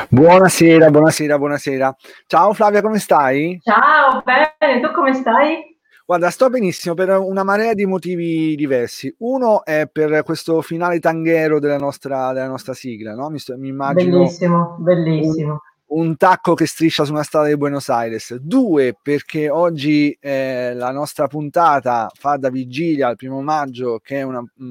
Buonasera, buonasera, buonasera. Ciao Flavia, come stai? Ciao, bene, tu come stai? Guarda, sto benissimo per una marea di motivi diversi. Uno è per questo finale tanghero della nostra sigla, no? Mi immagino Bellissimo, un, bellissimo. un tacco che striscia su una strada di Buenos Aires. Due, perché oggi la nostra puntata fa da vigilia al 1° maggio, che è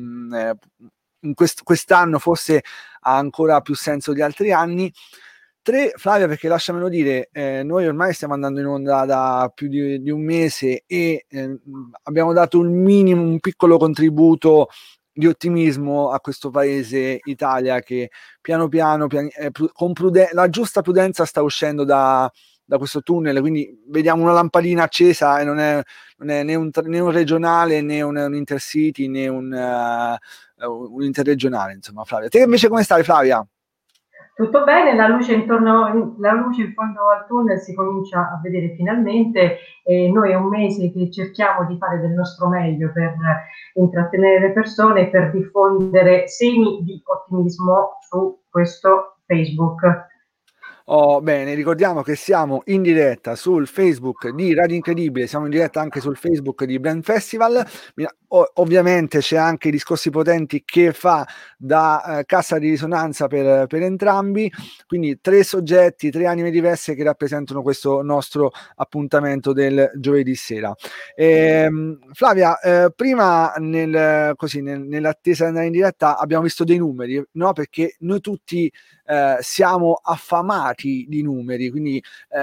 quest'anno forse ha ancora più senso di altri anni. Tre, Flavia, perché lasciamelo dire, noi ormai stiamo andando in onda da più di un mese e abbiamo dato un piccolo contributo di ottimismo a questo paese Italia che piano piano, con la giusta prudenza sta uscendo da questo tunnel, quindi vediamo una lampadina accesa e non è né un regionale né un intercity né un interregionale, insomma. Flavia, te invece come stai, Flavia? Tutto bene, la luce in fondo al tunnel si comincia a vedere finalmente e noi è un mese che cerchiamo di fare del nostro meglio per intrattenere le persone e per diffondere semi di ottimismo su questo Facebook. Oh, bene, ricordiamo che siamo in diretta sul Facebook di Radio Incredibile, siamo in diretta anche sul Facebook di Brand Festival. Ovviamente c'è anche i Discorsi Potenti che fa da cassa di risonanza per entrambi, quindi tre soggetti, tre anime diverse che rappresentano questo nostro appuntamento del giovedì sera. Flavia, prima nell'attesa di andare in diretta abbiamo visto dei numeri, no? Perché noi tutti siamo affamati di numeri, quindi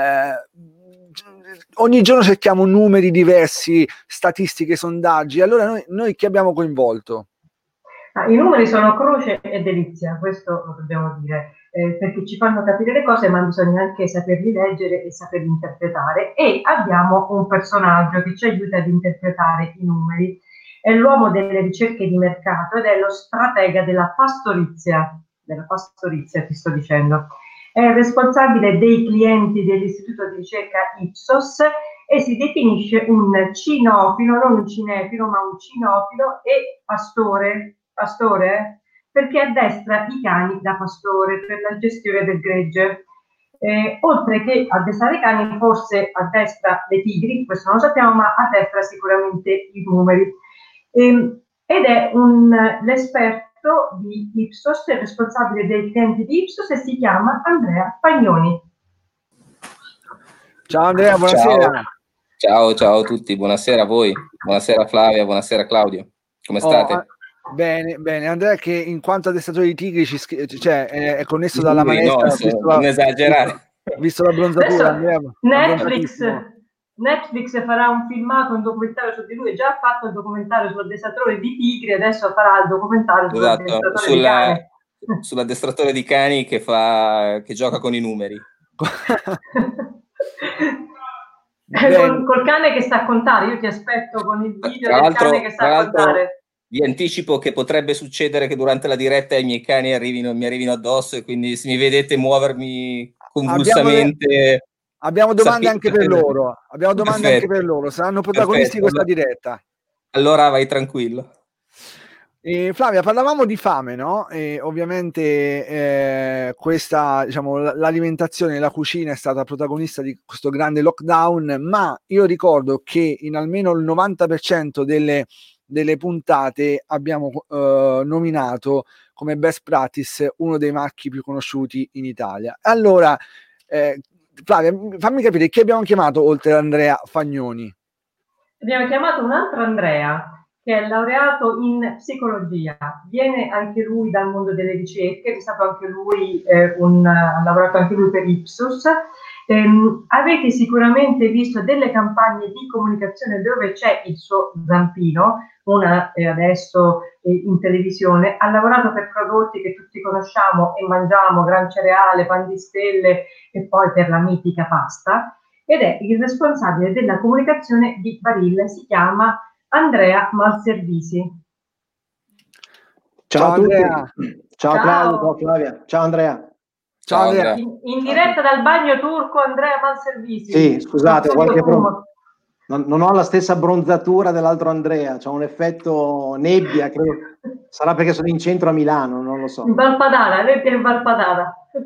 ogni giorno cerchiamo numeri diversi, statistiche, sondaggi. Allora noi chi abbiamo coinvolto? I numeri sono croce e delizia, questo lo dobbiamo dire, perché ci fanno capire le cose, ma bisogna anche saperli leggere e saperli interpretare. E abbiamo un personaggio che ci aiuta ad interpretare i numeri. È l'uomo delle ricerche di mercato ed è lo stratega della pastorizia ti sto dicendo. È responsabile dei clienti dell'istituto di ricerca Ipsos e si definisce un cinofilo, non un cinefilo, ma un cinofilo e pastore, perché addestra i cani da pastore per la gestione del gregge. Oltre che addestrare i cani, forse addestra le tigri, questo non lo sappiamo, ma addestra sicuramente i numeri. Ed è l'esperto di Ipsos, è responsabile dei clienti di Ipsos e si chiama Andrea Pagnoni. Ciao Andrea, Ciao, buonasera. ciao a tutti, buonasera a voi, buonasera Flavia, buonasera Claudio, come state? Bene, bene. Andrea che in quanto addestratore di tigri cioè, è connesso dalla Lui, no, maestra, non esagerare. visto la bronzatura, Andrea, abbronzatissimo. Netflix farà un filmato, un documentario su di lui, già ha fatto il documentario sull'addestratore di tigri, adesso farà il documentario Esatto, sull'addestratore di cane. sull'addestratore di cani che gioca con i numeri. Col cane che sa contare, io ti aspetto con il video del cane che sa contare. Vi anticipo che potrebbe succedere che durante la diretta i miei cani mi arrivino addosso e quindi se mi vedete muovermi convulsamente... Abbiamo domande anche per loro. Saranno protagonisti di questa diretta. Allora vai tranquillo. Flavia, parlavamo di fame, no? E ovviamente questa, diciamo, l'alimentazione e la cucina è stata protagonista di questo grande lockdown, ma io ricordo che in almeno il 90% delle puntate abbiamo nominato come best practice uno dei marchi più conosciuti in Italia. Allora, Flavia, fammi capire chi abbiamo chiamato oltre ad Andrea Fagnoni. Abbiamo chiamato un altro Andrea che è laureato in psicologia, viene anche lui dal mondo delle ricerche, è stato anche lui ha lavorato anche lui per Ipsos. Avete sicuramente visto delle campagne di comunicazione dove c'è il suo zampino, una adesso in televisione, ha lavorato per prodotti che tutti conosciamo e mangiamo, Gran Cereale, Pan di Stelle e poi per la mitica pasta, ed è il responsabile della comunicazione di Barilla, si chiama Andrea Malservisi. Ciao a tutti. Andrea. Ciao Claudio, ciao Flavia, ciao Andrea. Ciao Andrea. In diretta dal bagno turco Andrea Malservisi. Sì, scusate, non ho la stessa bronzatura dell'altro Andrea, c'ho un effetto nebbia, credo. Sarà perché sono in centro a Milano, non lo so. In Valpadana, nebbia in Valpadana.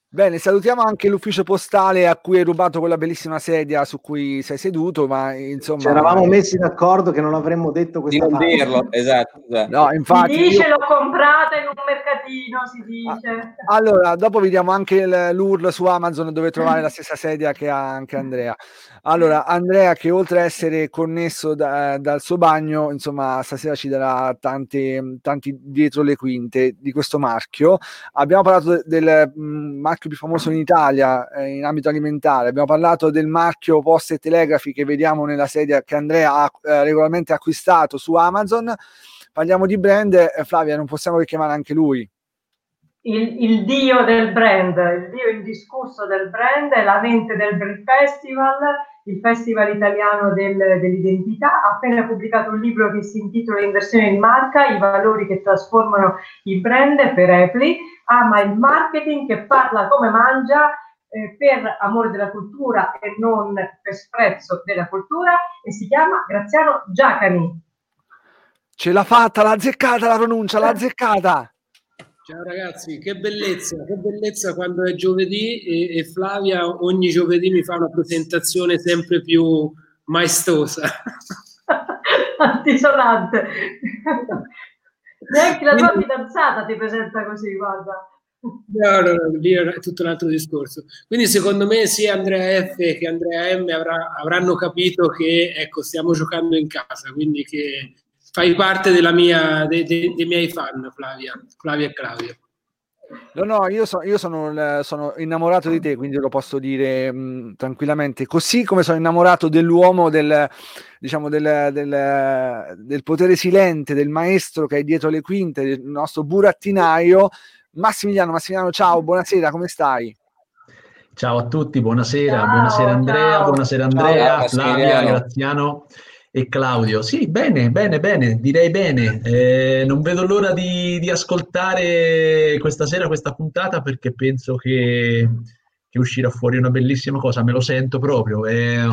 Bene, salutiamo anche l'ufficio postale a cui hai rubato quella bellissima sedia su cui sei seduto, ma insomma... Ci eravamo messi d'accordo che non avremmo detto questa di non dirlo, esatto. No, infatti, si dice, l'ho comprata in un mercatino, si dice. Allora, dopo vediamo anche l'URL su Amazon dove trovare la stessa sedia che ha anche Andrea. Allora, Andrea, che oltre a essere connesso dal suo bagno, insomma, stasera ci darà tanti dietro le quinte di questo marchio. Abbiamo parlato del marchio più famoso in Italia in ambito alimentare, abbiamo parlato del marchio Poste e Telegrafi che vediamo nella sedia che Andrea ha regolarmente acquistato su Amazon. Parliamo di brand, Flavia, non possiamo che chiamare anche lui. Il dio del brand, il dio indiscusso del brand, è la mente del Brand Festival, il festival italiano dell'identità. Ha appena pubblicato un libro che si intitola Inversione di marca, i valori che trasformano i brand, per Epli. Ama il marketing, che parla come mangia, per amore della cultura e non per sprezzo della cultura, e si chiama Graziano Giacani. Ce l'ha fatta, l'ha azzeccata la pronuncia, l'ha azzeccata! Ciao ragazzi, che bellezza quando è giovedì e Flavia ogni giovedì mi fa una presentazione sempre più maestosa. Antisonante. Neanche la tua fidanzata ti presenta così, guarda. No, lì è tutto un altro discorso. Quindi secondo me sia Andrea F che Andrea M avranno capito che ecco, stiamo giocando in casa, quindi che fai parte dei miei fan, Flavia e Claudio. No, io sono innamorato di te, quindi lo posso dire tranquillamente, così come sono innamorato dell'uomo, del potere silente, del maestro che è dietro le quinte, del nostro burattinaio, Massimiliano. Ciao, buonasera, come stai? Ciao a tutti, buonasera, buonasera Andrea, ciao. Buonasera Andrea, Ciao, Flavia, Graziano e Claudio. Sì, bene, direi bene. Non vedo l'ora di ascoltare questa sera questa puntata perché penso che uscirà fuori una bellissima cosa, me lo sento proprio.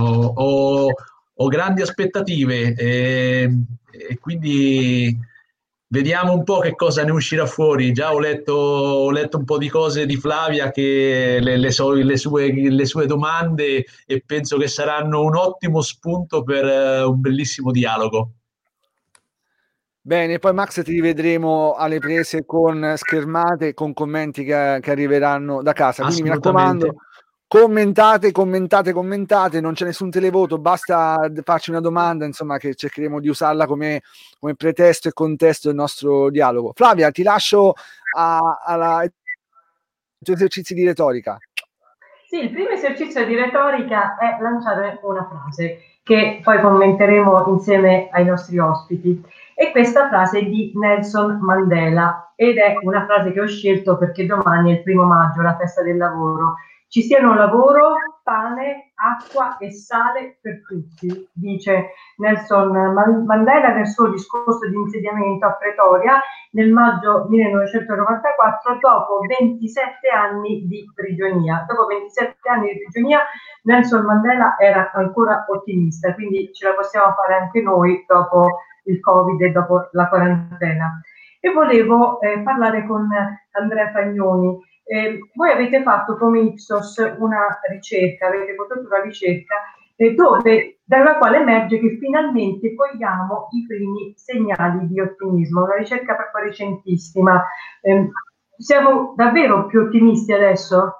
Ho grandi aspettative e quindi vediamo un po' che cosa ne uscirà fuori. Già ho letto un po' di cose di Flavia, che le sue domande, e penso che saranno un ottimo spunto per un bellissimo dialogo. Bene, poi Max ti rivedremo alle prese con schermate, con commenti che arriveranno da casa. Quindi mi raccomando, commentate, non c'è nessun televoto, basta farci una domanda, insomma, che cercheremo di usarla come pretesto e contesto del nostro dialogo. Flavia, ti lascio ai tuoi esercizi di retorica. Sì, il primo esercizio di retorica è lanciare una frase che poi commenteremo insieme ai nostri ospiti. E questa frase è di Nelson Mandela ed è una frase che ho scelto perché domani è il 1° maggio, la festa del lavoro. Ci siano lavoro, pane, acqua e sale per tutti, dice Nelson Mandela nel suo discorso di insediamento a Pretoria nel maggio 1994, dopo 27 anni di prigionia. Dopo 27 anni di prigionia Nelson Mandela era ancora ottimista, quindi ce la possiamo fare anche noi dopo il Covid e dopo la quarantena. E volevo parlare con Andrea Fagnoni. Voi avete fatto come Ipsos una ricerca, avete condotto una ricerca dalla quale emerge che finalmente cogliamo i primi segnali di ottimismo, una ricerca proprio recentissima. Siamo davvero più ottimisti adesso?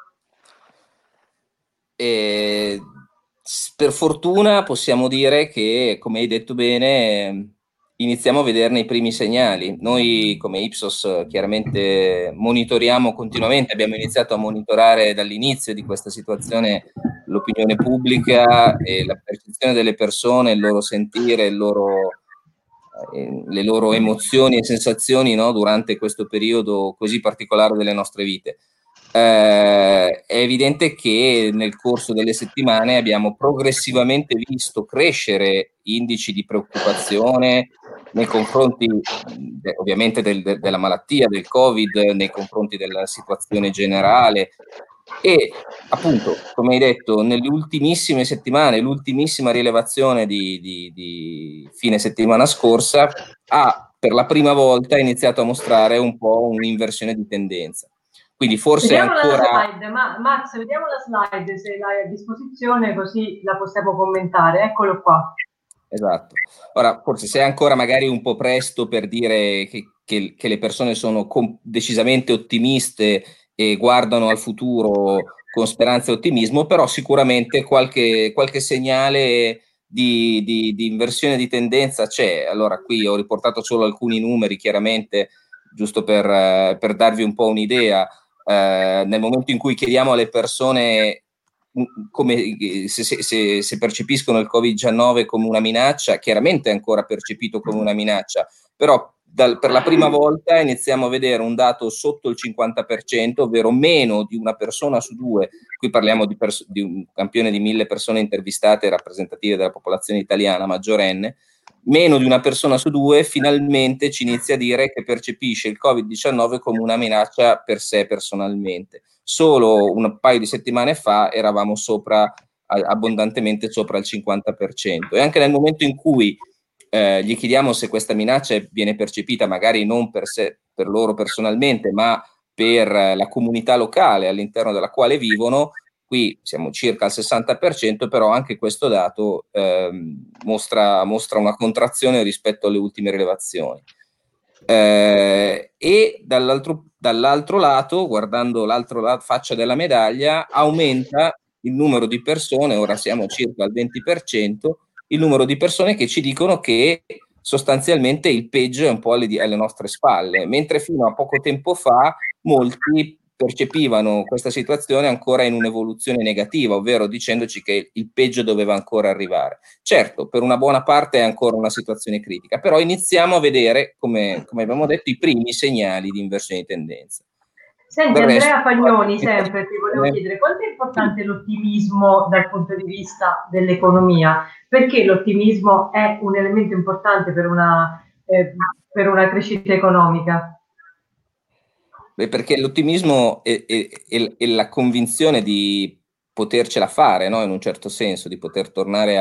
Per fortuna possiamo dire che, come hai detto bene, iniziamo a vederne i primi segnali. Noi come Ipsos chiaramente monitoriamo continuamente, abbiamo iniziato a monitorare dall'inizio di questa situazione l'opinione pubblica e la percezione delle persone, il loro sentire, le loro emozioni e sensazioni, no, durante questo periodo così particolare delle nostre vite. È evidente che nel corso delle settimane abbiamo progressivamente visto crescere indici di preoccupazione nei confronti ovviamente della malattia, del Covid, nei confronti della situazione generale e appunto, come hai detto, nelle ultimissime settimane, l'ultimissima rilevazione di fine settimana scorsa ha per la prima volta iniziato a mostrare un po' un'inversione di tendenza. Quindi forse vediamo ancora... la slide, Max, vediamo la slide se l'hai a disposizione, così la possiamo commentare. Eccolo qua. Esatto. Ora, forse se è ancora magari un po' presto per dire che le persone sono decisamente ottimiste e guardano al futuro con speranza e ottimismo, però sicuramente qualche segnale di inversione di tendenza c'è. Allora, qui ho riportato solo alcuni numeri, chiaramente, giusto per darvi un po' un'idea. Nel momento in cui chiediamo alle persone come, se percepiscono il Covid-19 come una minaccia, chiaramente è ancora percepito come una minaccia, però per la prima volta iniziamo a vedere un dato sotto il 50%, ovvero meno di una persona su due. Qui parliamo di un campione di 1000 persone intervistate rappresentative della popolazione italiana maggiorenne. Meno di una persona su due finalmente ci inizia a dire che percepisce il Covid-19 come una minaccia per sé personalmente. Solo un paio di settimane fa eravamo abbondantemente sopra il 50%, e anche nel momento in cui gli chiediamo se questa minaccia viene percepita magari non per loro personalmente, ma per la comunità locale all'interno della quale vivono, qui siamo circa al 60%, però anche questo dato mostra una contrazione rispetto alle ultime rilevazioni. E dall'altro lato, guardando l'altra faccia della medaglia, aumenta il numero di persone, ora siamo circa al 20%, il numero di persone che ci dicono che sostanzialmente il peggio è un po' alle nostre spalle, mentre fino a poco tempo fa molti percepivano questa situazione ancora in un'evoluzione negativa, ovvero dicendoci che il peggio doveva ancora arrivare. Certo, per una buona parte è ancora una situazione critica, però iniziamo a vedere, come abbiamo detto, i primi segnali di inversione di tendenza. Senti, Andrea Fagnoni, sempre ti volevo chiedere quanto è importante l'ottimismo dal punto di vista dell'economia, perché l'ottimismo è un elemento importante per una crescita economica? Beh, perché l'ottimismo è la convinzione di potercela fare, no? In un certo senso, di poter tornare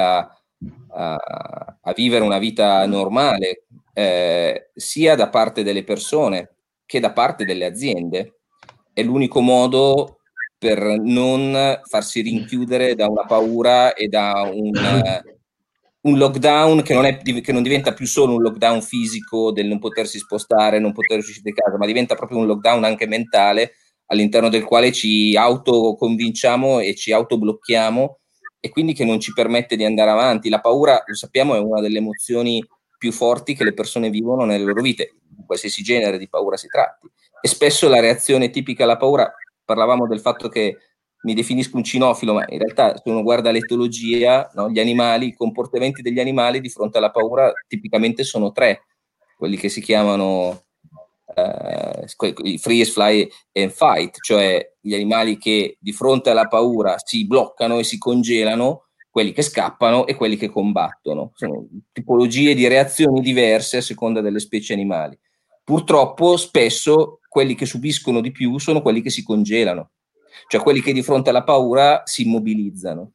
a vivere una vita normale, sia da parte delle persone che da parte delle aziende. È l'unico modo per non farsi rinchiudere da una paura e da un lockdown che non diventa più solo un lockdown fisico del non potersi spostare, non poter uscire di casa, ma diventa proprio un lockdown anche mentale, all'interno del quale ci autoconvinciamo e ci autoblocchiamo, e quindi che non ci permette di andare avanti. La paura, lo sappiamo, è una delle emozioni più forti che le persone vivono nelle loro vite, qualsiasi genere di paura si tratti. E spesso la reazione tipica alla paura, parlavamo del fatto che mi definisco un cinofilo, ma in realtà se uno guarda l'etologia, no, gli animali, i comportamenti degli animali di fronte alla paura tipicamente sono tre, quelli che si chiamano freeze, fly and fight, cioè gli animali che di fronte alla paura si bloccano e si congelano, quelli che scappano e quelli che combattono. Sono tipologie di reazioni diverse a seconda delle specie animali. Purtroppo spesso quelli che subiscono di più sono quelli che si congelano, cioè quelli che di fronte alla paura si immobilizzano.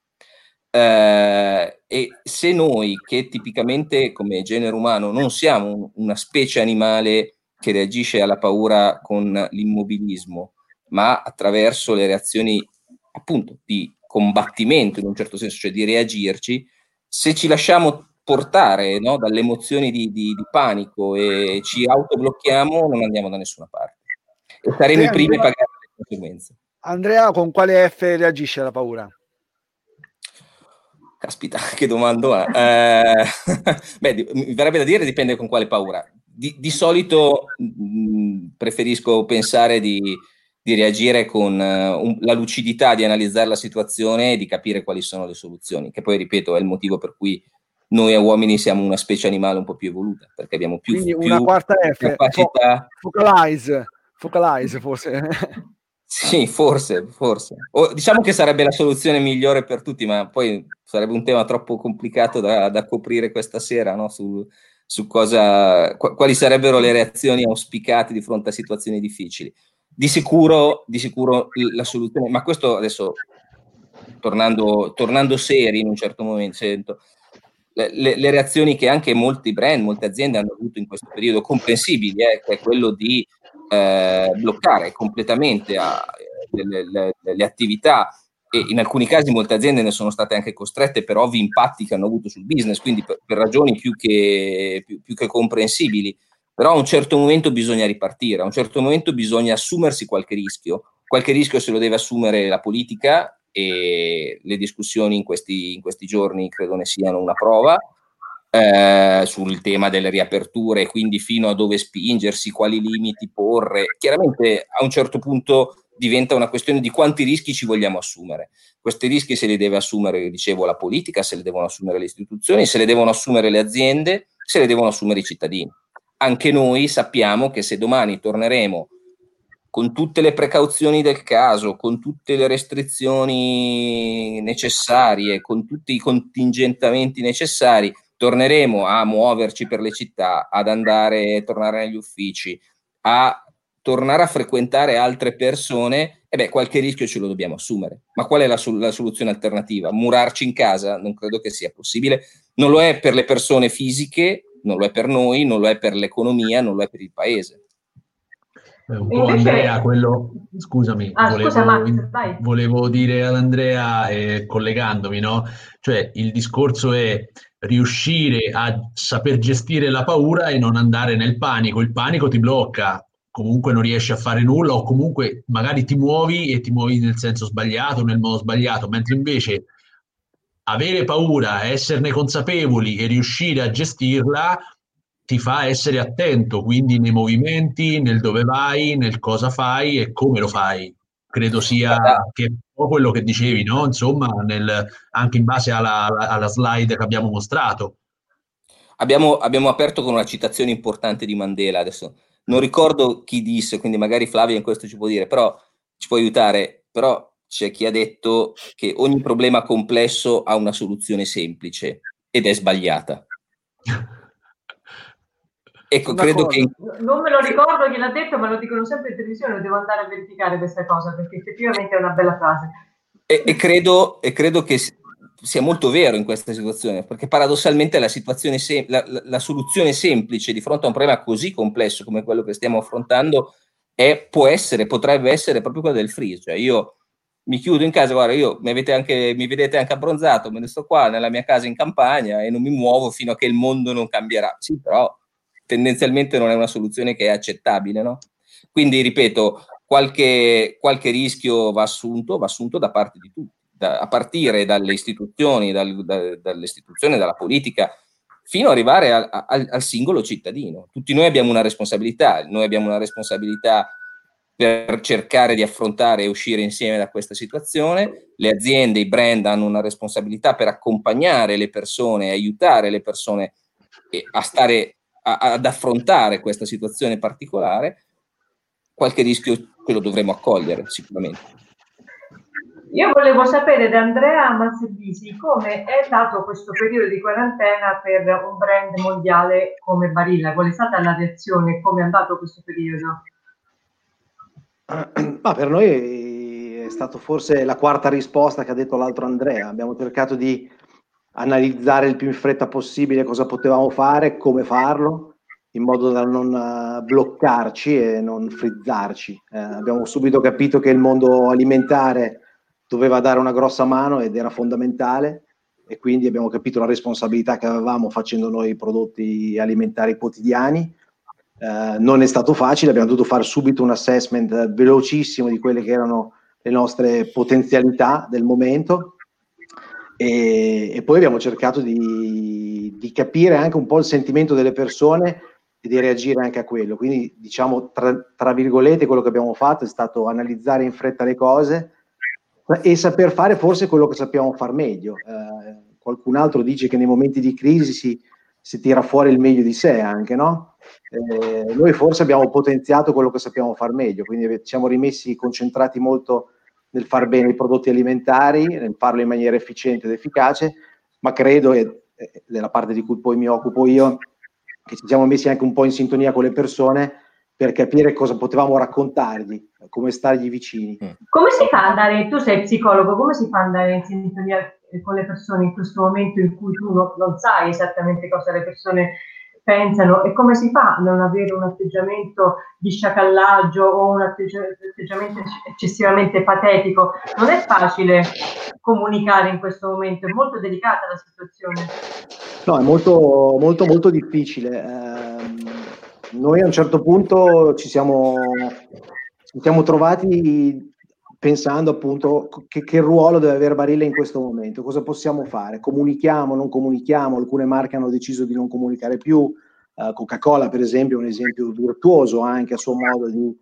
E se noi, che tipicamente come genere umano non siamo una specie animale che reagisce alla paura con l'immobilismo, ma attraverso le reazioni appunto di combattimento in un certo senso, cioè di reagirci, se ci lasciamo portare, no, dalle emozioni di panico e ci autoblocchiamo, non andiamo da nessuna parte e saremo i primi a pagare le conseguenze. Andrea, con quale F reagisce alla paura? Caspita, che domanda. Beh, mi verrebbe da dire dipende con quale paura. Di solito preferisco pensare di reagire con la lucidità di analizzare la situazione e di capire quali sono le soluzioni, che poi, ripeto, è il motivo per cui noi uomini siamo una specie animale un po' più evoluta, perché abbiamo più una quarta F, capacità. Focalize forse. Sì, forse. O diciamo che sarebbe la soluzione migliore per tutti, ma poi sarebbe un tema troppo complicato da coprire questa sera, no? Su quali sarebbero le reazioni auspicate di fronte a situazioni difficili. Di sicuro la soluzione, ma questo adesso tornando seri in un certo momento, sento le reazioni che anche molti brand, molte aziende hanno avuto in questo periodo, comprensibili, che è quello di bloccare completamente le attività, e in alcuni casi molte aziende ne sono state anche costrette per ovvi impatti che hanno avuto sul business, quindi per ragioni più che comprensibili. Però a un certo momento bisogna ripartire, a un certo momento bisogna assumersi qualche rischio se lo deve assumere la politica, e le discussioni in questi giorni credo ne siano una prova, sul tema delle riaperture, quindi fino a dove spingersi, quali limiti porre. Chiaramente a un certo punto diventa una questione di quanti rischi ci vogliamo assumere. Questi rischi se li deve assumere, dicevo, la politica, se li devono assumere le istituzioni, se li devono assumere le aziende, se li devono assumere i cittadini. Anche noi sappiamo che se domani torneremo con tutte le precauzioni del caso, con tutte le restrizioni necessarie, con tutti i contingentamenti necessari, torneremo a muoverci per le città, tornare negli uffici, a tornare a frequentare altre persone, qualche rischio ce lo dobbiamo assumere. Ma qual è la soluzione alternativa? Murarci in casa? Non credo che sia possibile. Non lo è per le persone fisiche, non lo è per noi, non lo è per l'economia, non lo è per il paese. Un po' Andrea, scusami, volevo dire ad Andrea, collegandomi, no? Cioè il discorso è riuscire a saper gestire la paura e non andare nel panico. Il panico ti blocca, comunque non riesci a fare nulla, o comunque magari ti muovi e ti muovi nel senso sbagliato, nel modo sbagliato, mentre invece avere paura, esserne consapevoli e riuscire a gestirla ti fa essere attento, quindi nei movimenti, nel dove vai, nel cosa fai e come lo fai. Credo sia che un po' quello che dicevi, no? Insomma, anche in base alla slide che abbiamo mostrato. Abbiamo aperto con una citazione importante di Mandela, adesso non ricordo chi disse, quindi magari Flavia in questo ci può dire, però ci può aiutare, però c'è chi ha detto che ogni problema complesso ha una soluzione semplice, ed è sbagliata. Ecco, credo che... Non me lo ricordo chi l'ha detto, ma lo dicono sempre in televisione, devo andare a verificare questa cosa, perché effettivamente è una bella frase. E credo che sia molto vero in questa situazione, perché paradossalmente la soluzione semplice di fronte a un problema così complesso come quello che stiamo affrontando potrebbe essere proprio quella del freeze. Cioè io mi chiudo in casa, guarda, mi vedete anche abbronzato, me ne sto qua nella mia casa in campagna e non mi muovo fino a che il mondo non cambierà. Sì, però tendenzialmente non è una soluzione che è accettabile, no? Quindi, ripeto, qualche rischio va assunto da parte di tutti, a partire dalle istituzioni, dalla politica, fino ad arrivare al singolo cittadino. Tutti noi abbiamo una responsabilità, per cercare di affrontare e uscire insieme da questa situazione. Le aziende, i brand hanno una responsabilità per accompagnare le persone, aiutare le persone ad affrontare questa situazione particolare. Qualche rischio che lo dovremo accogliere sicuramente. Io volevo sapere da Andrea Manservisi come è stato questo periodo di quarantena per un brand mondiale come Barilla. Qual è stata la reazione e come è andato questo periodo? Ma per noi è stato forse la quarta risposta che ha detto l'altro Andrea. Abbiamo cercato di analizzare il più in fretta possibile cosa potevamo fare, come farlo, in modo da non bloccarci e non frizzarci. Abbiamo subito capito che il mondo alimentare doveva dare una grossa mano ed era fondamentale, e quindi abbiamo capito la responsabilità che avevamo facendo noi i prodotti alimentari quotidiani. Non è stato facile, abbiamo dovuto fare subito un assessment velocissimo di quelle che erano le nostre potenzialità del momento, e poi abbiamo cercato di capire anche un po' il sentimento delle persone e di reagire anche a quello. Quindi, diciamo, tra virgolette, quello che abbiamo fatto è stato analizzare in fretta le cose e saper fare forse quello che sappiamo far meglio. Qualcun altro dice che nei momenti di crisi si tira fuori il meglio di sé anche, no? Noi forse abbiamo potenziato quello che sappiamo far meglio, quindi ci siamo rimessi concentrati molto nel far bene i prodotti alimentari, nel farlo in maniera efficiente ed efficace, ma credo, e della parte di cui poi mi occupo io, che ci siamo messi anche un po' in sintonia con le persone per capire cosa potevamo raccontargli, come stargli vicini. Come si fa ad andare, tu sei psicologo, come si fa ad andare in sintonia con le persone in questo momento in cui tu non sai esattamente cosa le persone pensano, e come si fa a non avere un atteggiamento di sciacallaggio o un atteggiamento eccessivamente patetico? Non è facile comunicare in questo momento, è molto delicata la situazione. No, è molto, molto, molto difficile. Noi a un certo punto ci siamo trovati pensando appunto che ruolo deve avere Barilla in questo momento, cosa possiamo fare, comunichiamo, non comunichiamo, alcune marche hanno deciso di non comunicare più, Coca-Cola per esempio è un esempio virtuoso anche a suo modo di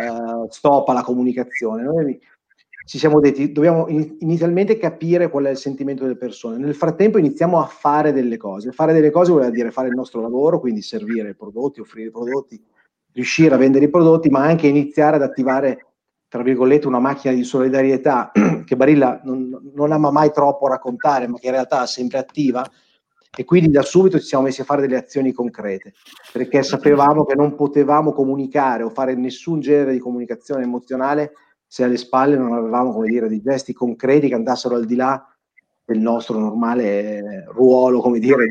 stop alla comunicazione. Noi ci siamo detti, dobbiamo inizialmente capire qual è il sentimento delle persone, nel frattempo iniziamo a fare delle cose vuol dire fare il nostro lavoro, quindi servire i prodotti, offrire i prodotti, riuscire a vendere i prodotti, ma anche iniziare ad attivare tra virgolette una macchina di solidarietà che Barilla non ama mai troppo raccontare, ma che in realtà è sempre attiva, e quindi da subito ci siamo messi a fare delle azioni concrete, perché sapevamo che non potevamo comunicare o fare nessun genere di comunicazione emozionale se alle spalle non avevamo, come dire, dei gesti concreti che andassero al di là del nostro normale ruolo, come dire,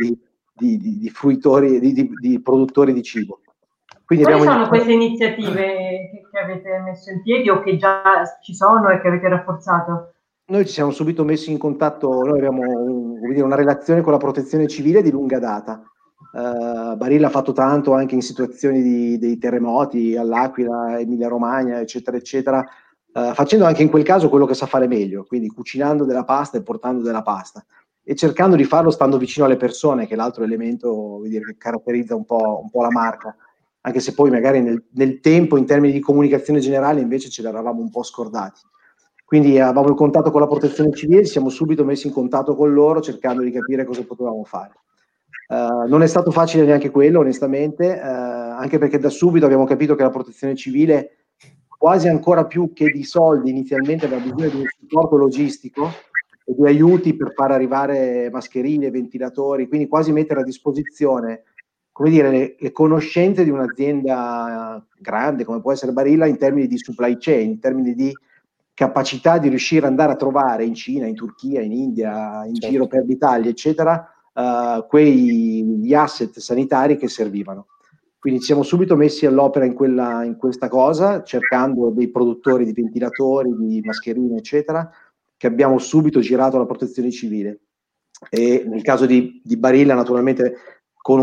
di fruitori, di produttori di cibo. Quindi quali sono queste iniziative che avete messo in piedi o che già ci sono e che avete rafforzato? Noi ci siamo subito messi in contatto, noi abbiamo una relazione con la protezione civile di lunga data. Barilla ha fatto tanto anche in situazioni dei terremoti all'Aquila, Emilia Romagna, eccetera, eccetera, facendo anche in quel caso quello che sa fare meglio, quindi cucinando della pasta e portando della pasta e cercando di farlo stando vicino alle persone, che è l'altro elemento che caratterizza un po' la marca, anche se poi magari nel tempo in termini di comunicazione generale invece ce l'eravamo un po' scordati. Quindi avevamo il contatto con la protezione civile, ci siamo subito messi in contatto con loro cercando di capire cosa potevamo fare. Non è stato facile neanche quello, onestamente, anche perché da subito abbiamo capito che la protezione civile, quasi ancora più che di soldi, inizialmente aveva bisogno di un supporto logistico e di aiuti per far arrivare mascherine, ventilatori, quindi quasi mettere a disposizione, come dire, le conoscenze di un'azienda grande come può essere Barilla in termini di supply chain, in termini di capacità di riuscire ad andare a trovare in Cina, in Turchia, in India, in giro per l'Italia, eccetera, quegli asset sanitari che servivano. Quindi ci siamo subito messi all'opera in questa cosa, cercando dei produttori di ventilatori, di mascherine, eccetera, che abbiamo subito girato alla protezione civile. E nel caso di Barilla, naturalmente, con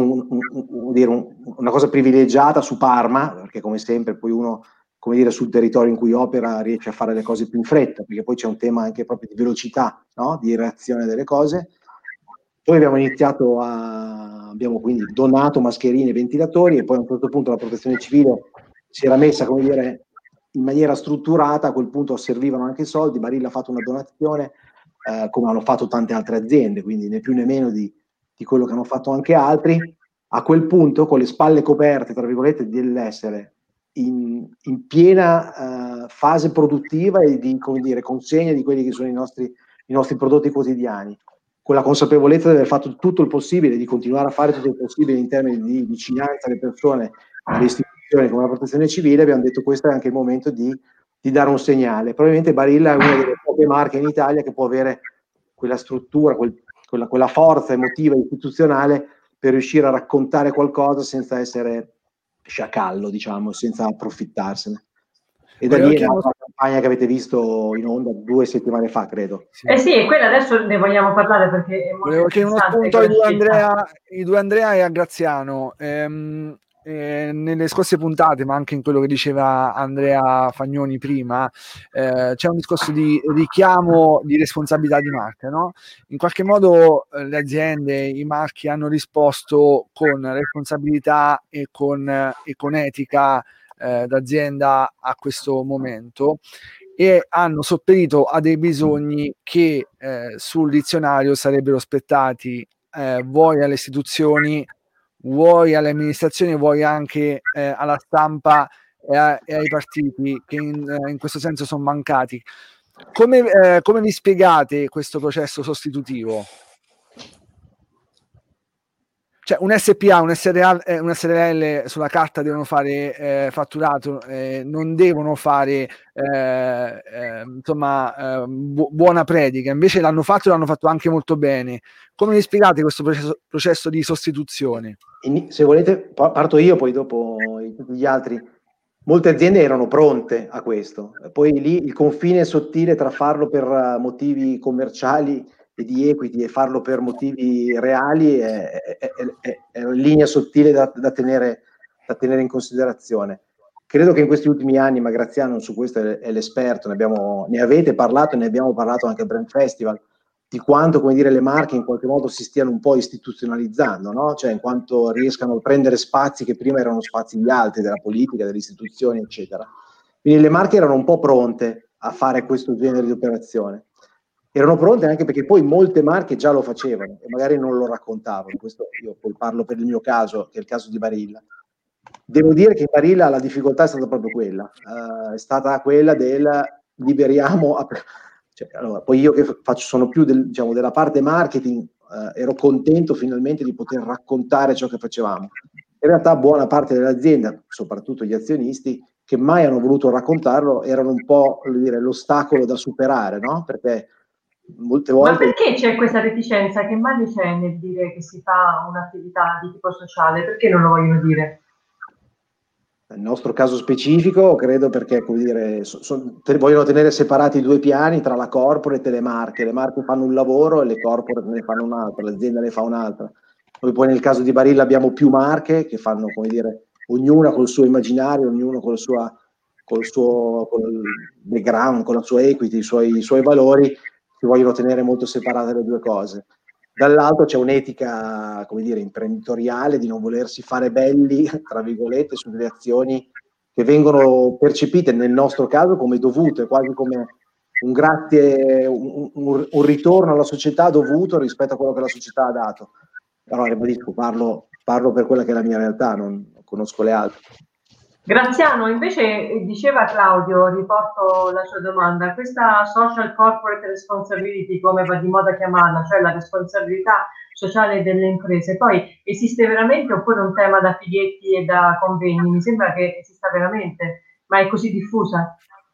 una cosa privilegiata su Parma, perché come sempre poi uno, come dire, sul territorio in cui opera riesce a fare le cose più in fretta, perché poi c'è un tema anche proprio di velocità, no? Di reazione delle cose. Poi abbiamo quindi donato mascherine e ventilatori e poi a un certo punto la protezione civile si era messa, come dire, in maniera strutturata, a quel punto servivano anche i soldi, Barilla ha fatto una donazione, come hanno fatto tante altre aziende, quindi né più né meno di quello che hanno fatto anche altri. A quel punto, con le spalle coperte, tra virgolette, dell'essere in piena fase produttiva e di, come dire, consegna di quelli che sono i nostri prodotti quotidiani, con la consapevolezza di aver fatto tutto il possibile, di continuare a fare tutto il possibile in termini di vicinanza alle persone, alle istituzioni come la protezione civile, abbiamo detto questo è anche il momento di dare un segnale. Probabilmente Barilla è una delle poche marche in Italia che può avere quella struttura, quella forza emotiva istituzionale per riuscire a raccontare qualcosa senza essere sciacallo, diciamo, senza approfittarsene. E da lì è la campagna che avete visto in onda 2 settimane fa, credo. Sì, e quella adesso ne vogliamo parlare perché è molto volevo chiedere uno spunto ai due Andrea e a Graziano. Nelle scorse puntate, ma anche in quello che diceva Andrea Fagnoni prima, c'è un discorso di richiamo di responsabilità di marca, no? In qualche modo le aziende, i marchi hanno risposto con responsabilità e con etica d'azienda a questo momento e hanno sopperito a dei bisogni che sul dizionario sarebbero spettati vuoi alle istituzioni, vuoi alle amministrazioni, vuoi anche alla stampa e ai partiti che in questo senso sono mancati. Come vi spiegate questo processo sostitutivo? Cioè un SPA, un SRL sulla carta devono fare fatturato, non devono fare buona predica, invece l'hanno fatto anche molto bene. Come vi spiegate questo processo di sostituzione? se volete, parto io, poi dopo tutti gli altri. Molte aziende erano pronte a questo, poi lì il confine sottile tra farlo per motivi commerciali e di equity e farlo per motivi reali è una linea sottile da tenere in considerazione. Credo che in questi ultimi anni, ma Graziano su questo è l'esperto, ne avete parlato e ne abbiamo parlato anche al Brand Festival, di quanto, come dire, le marche in qualche modo si stiano un po' istituzionalizzando, no? Cioè in quanto riescano a prendere spazi che prima erano spazi di altri, della politica, delle istituzioni, eccetera. Quindi le marche erano un po' pronte a fare questo genere di operazione. Erano pronte anche perché poi molte marche già lo facevano e magari non lo raccontavano. Questo io poi parlo per il mio caso, che è il caso di Barilla. Devo dire che in Barilla la difficoltà è stata proprio quella, è stata quella del liberiamo... allora, poi io che sono più della parte marketing, ero contento finalmente di poter raccontare ciò che facevamo. In realtà buona parte dell'azienda, soprattutto gli azionisti, che mai hanno voluto raccontarlo, erano un po', l'ostacolo da superare, no? Perché molte volte... Ma perché c'è questa reticenza? Che male c'è nel dire che si fa un'attività di tipo sociale? Perché non lo vogliono dire? Nel nostro caso specifico, credo perché, come dire, vogliono tenere separati i due piani tra la corporate e le marche. Le marche fanno un lavoro e le corporate ne fanno un altro, l'azienda ne fa un'altra. Noi poi nel caso di Barilla abbiamo più marche che fanno, come dire, ognuna col suo immaginario, ognuno col suo background, con la sua equity, i suoi valori, si vogliono tenere molto separate le due cose. Dall'altro c'è un'etica, come dire, imprenditoriale di non volersi fare belli, tra virgolette, su delle azioni che vengono percepite nel nostro caso come dovute, quasi come un grazie, un ritorno alla società dovuto rispetto a quello che la società ha dato. Però ribadisco, parlo per quella che è la mia realtà, non conosco le altre. Graziano, invece diceva Claudio, riporto la sua domanda, questa social corporate responsibility, come va di moda chiamarla, cioè la responsabilità sociale delle imprese, poi esiste veramente oppure è un tema da figlietti e da convegni? Mi sembra che esista veramente, ma è così diffusa?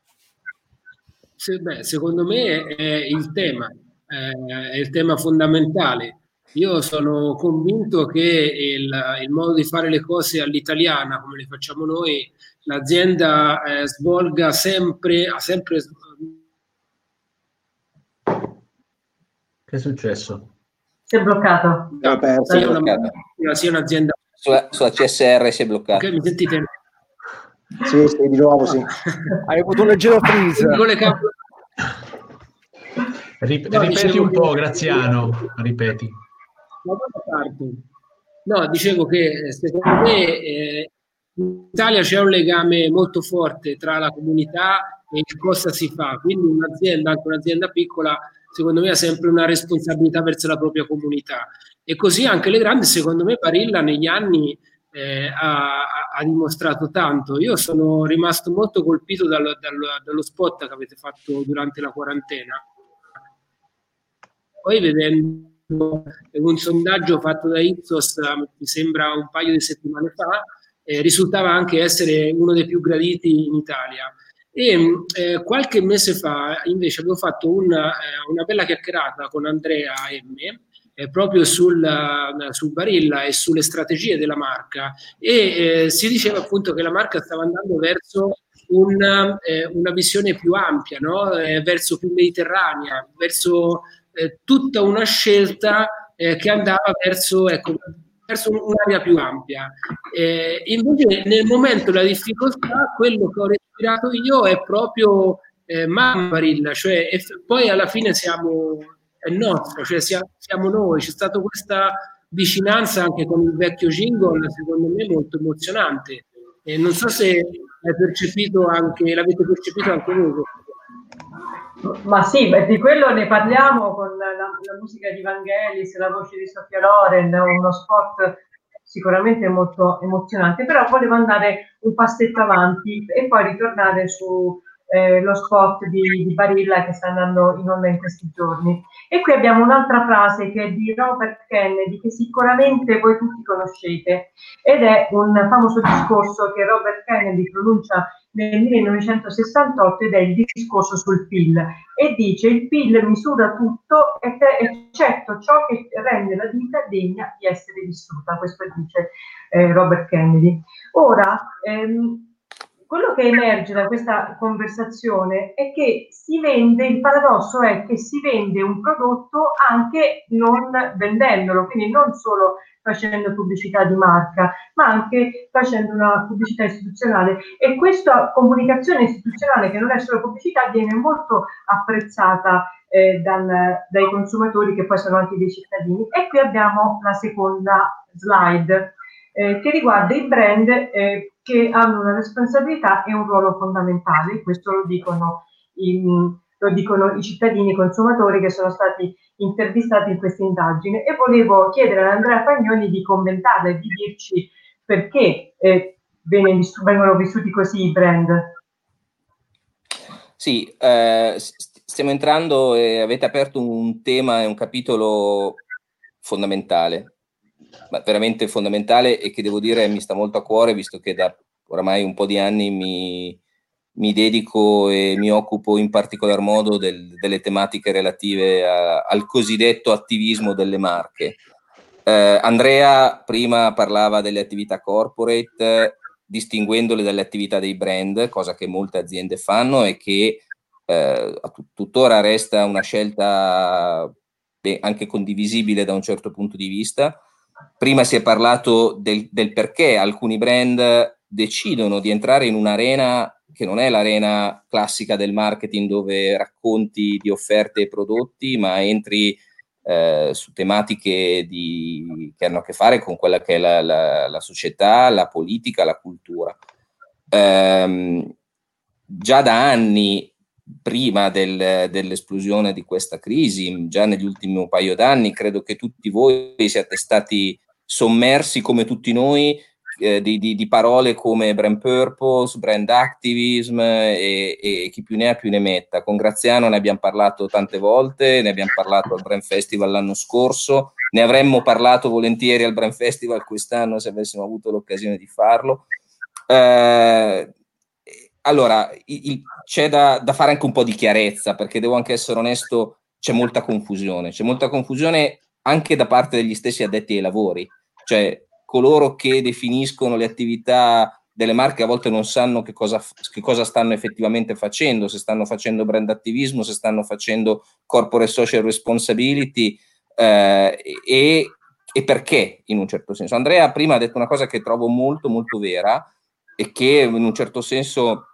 Secondo me è il tema fondamentale. Io sono convinto che il modo di fare le cose all'italiana, come le facciamo noi, l'azienda svolga sempre. Che è successo? Si è bloccato. Sia un'azienda. Sulla CSR si è bloccato. Ok, mi sentite? Sì, di nuovo, sì. Hai avuto un leggero freeze. Ripeti un po', Graziano, ripeti. No, dicevo che secondo me in Italia c'è un legame molto forte tra la comunità e cosa si fa, quindi un'azienda, anche un'azienda piccola, secondo me ha sempre una responsabilità verso la propria comunità, e così anche le grandi. Secondo me Barilla negli anni ha dimostrato tanto. Io sono rimasto molto colpito dallo spot che avete fatto durante la quarantena. Poi vedendo un sondaggio fatto da Ipsos, mi sembra un paio di settimane fa, risultava anche essere uno dei più graditi in Italia. E qualche mese fa invece avevo fatto una bella chiacchierata con Andrea M, proprio sul Barilla e sulle strategie della marca, e si diceva appunto che la marca stava andando verso una visione più ampia, no? Verso più mediterranea, verso tutta una scelta che andava verso un'area più ampia. Invece nel momento della difficoltà, quello che ho respirato io è proprio Mamma Barilla, cioè poi alla fine è nostro, cioè siamo noi. C'è stata questa vicinanza anche con il vecchio jingle, secondo me molto emozionante. Non so se l'avete percepito anche voi. Ma sì, di quello ne parliamo con la musica di Vangelis, la voce di Sofia Loren, uno spot sicuramente molto emozionante, però volevo andare un passetto avanti e poi ritornare su lo spot di Barilla che sta andando in onda in questi giorni. E qui abbiamo un'altra frase che è di Robert Kennedy, che sicuramente voi tutti conoscete, ed è un famoso discorso che Robert Kennedy pronuncia nel 1968 ed è il discorso sul PIL e dice: il PIL misura tutto eccetto ciò che rende la vita degna di essere vissuta. Questo dice Robert Kennedy. Ora, quello che emerge da questa conversazione è che si vende, il paradosso è che si vende un prodotto anche non vendendolo, quindi non solo facendo pubblicità di marca, ma anche facendo una pubblicità istituzionale. E questa comunicazione istituzionale, che non è solo pubblicità, viene molto apprezzata dai consumatori, che poi sono anche dei cittadini. E qui abbiamo la seconda slide, che riguarda i brand che hanno una responsabilità e un ruolo fondamentale. Questo lo dicono i cittadini consumatori che sono stati intervistati in questa indagine, e volevo chiedere ad Andrea Pagnoni di commentarla e di dirci perché vengono vissuti così i brand. Sì, stiamo entrando e avete aperto un tema e un capitolo fondamentale, ma veramente fondamentale, e che devo dire mi sta molto a cuore, visto che da oramai un po' di anni mi dedico e mi occupo in particolar modo delle tematiche relative al cosiddetto attivismo delle marche. Andrea prima parlava delle attività corporate, distinguendole dalle attività dei brand, cosa che molte aziende fanno e che tuttora resta una scelta anche condivisibile da un certo punto di vista. Prima si è parlato del perché alcuni brand decidono di entrare in un'arena che non è l'arena classica del marketing, dove racconti di offerte e prodotti, ma entri su tematiche che hanno a che fare con quella che è la società, la politica, la cultura. Già da anni, prima dell'esplosione di questa crisi, già negli ultimi paio d'anni, credo che tutti voi siate stati sommersi, come tutti noi, di parole come brand purpose, brand activism e chi più ne ha più ne metta. Con Graziano ne abbiamo parlato tante volte, ne abbiamo parlato al Brand Festival l'anno scorso, ne avremmo parlato volentieri al Brand Festival quest'anno se avessimo avuto l'occasione di farlo. Allora, c'è da fare anche un po' di chiarezza, perché devo anche essere onesto, c'è molta confusione anche da parte degli stessi addetti ai lavori, cioè coloro che definiscono le attività delle marche a volte non sanno che cosa stanno effettivamente facendo, se stanno facendo brand attivismo, se stanno facendo corporate social responsibility e perché, in un certo senso. Andrea prima ha detto una cosa che trovo molto molto vera e che in un certo senso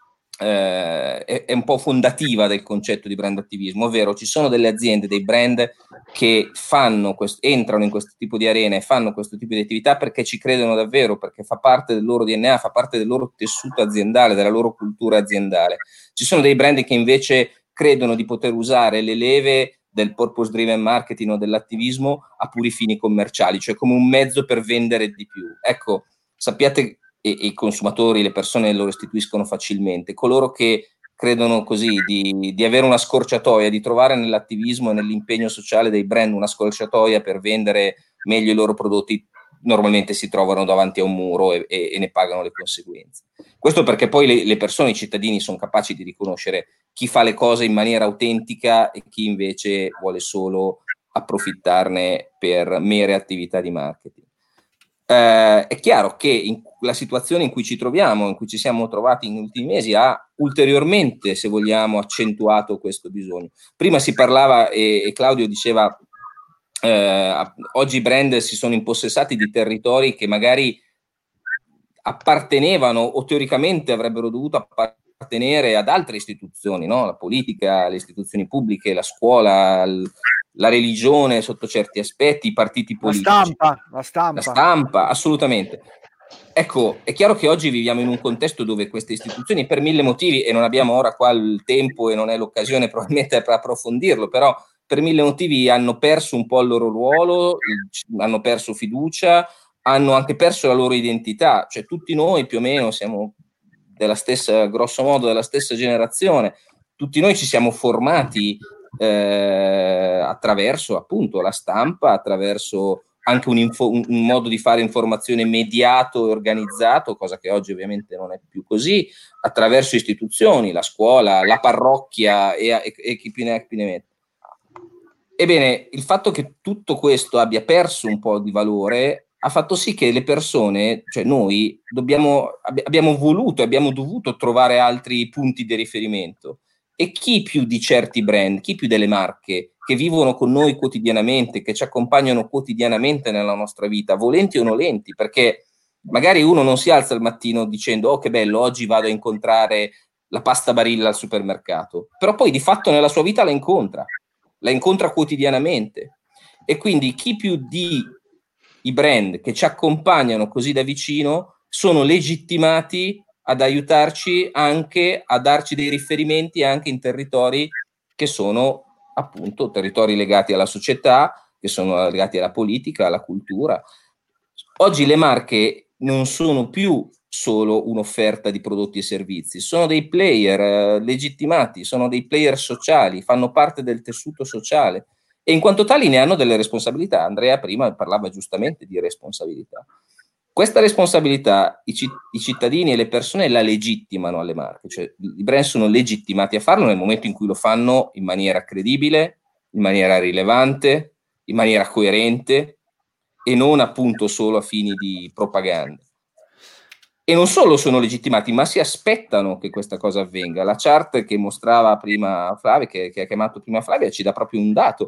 è un po' fondativa del concetto di brand attivismo, ovvero ci sono delle aziende, dei brand che entrano in questo tipo di arena e fanno questo tipo di attività perché ci credono davvero, perché fa parte del loro DNA, fa parte del loro tessuto aziendale, della loro cultura aziendale. Ci sono dei brand che invece credono di poter usare le leve del purpose driven marketing o dell'attivismo a puri fini commerciali, cioè come un mezzo per vendere di più. Ecco, sappiate, e i consumatori, le persone lo restituiscono facilmente, coloro che credono così di avere una scorciatoia, di trovare nell'attivismo e nell'impegno sociale dei brand una scorciatoia per vendere meglio i loro prodotti, normalmente si trovano davanti a un muro e ne pagano le conseguenze. Questo perché poi le persone, i cittadini, sono capaci di riconoscere chi fa le cose in maniera autentica e chi invece vuole solo approfittarne per mere attività di marketing. È chiaro che la situazione in cui ci troviamo, in cui ci siamo trovati negli ultimi mesi, ha ulteriormente, se vogliamo, accentuato questo bisogno. Prima si parlava, e Claudio diceva, oggi i brand si sono impossessati di territori che magari appartenevano o teoricamente avrebbero dovuto appartenere ad altre istituzioni, no? La politica, le istituzioni pubbliche, la scuola, la religione sotto certi aspetti, i partiti politici. La stampa, assolutamente. Ecco, è chiaro che oggi viviamo in un contesto dove queste istituzioni, per mille motivi, e non abbiamo ora qua il tempo e non è l'occasione probabilmente per approfondirlo, però per mille motivi hanno perso un po' il loro ruolo, hanno perso fiducia, hanno anche perso la loro identità, cioè tutti noi più o meno siamo grosso modo della stessa generazione, tutti noi ci siamo formati attraverso appunto la stampa, attraverso anche un modo di fare informazione mediato e organizzato, cosa che oggi ovviamente non è più così, attraverso istituzioni, la scuola, la parrocchia e chi più ne ha più ne mette. Ebbene, il fatto che tutto questo abbia perso un po' di valore ha fatto sì che le persone, cioè noi, abbiamo voluto, abbiamo dovuto trovare altri punti di riferimento. E chi più di certi brand, chi più delle marche che vivono con noi quotidianamente, che ci accompagnano quotidianamente nella nostra vita, volenti o nolenti, perché magari uno non si alza al mattino dicendo oh che bello, oggi vado a incontrare la pasta Barilla al supermercato, però poi di fatto nella sua vita la incontra quotidianamente. E quindi chi più di i brand che ci accompagnano così da vicino sono legittimati ad aiutarci anche a darci dei riferimenti anche in territori che sono appunto territori legati alla società, che sono legati alla politica, alla cultura. Oggi le marche non sono più solo un'offerta di prodotti e servizi, sono dei player legittimati, sono dei player sociali, fanno parte del tessuto sociale e in quanto tali ne hanno delle responsabilità. Andrea prima parlava giustamente di responsabilità. Questa responsabilità i cittadini e le persone la legittimano alle marche, cioè i brand sono legittimati a farlo nel momento in cui lo fanno in maniera credibile, in maniera rilevante, in maniera coerente e non appunto solo a fini di propaganda. E non solo sono legittimati, ma si aspettano che questa cosa avvenga. La chart che mostrava prima Flavia, che ha chiamato prima Flavia, ci dà proprio un dato.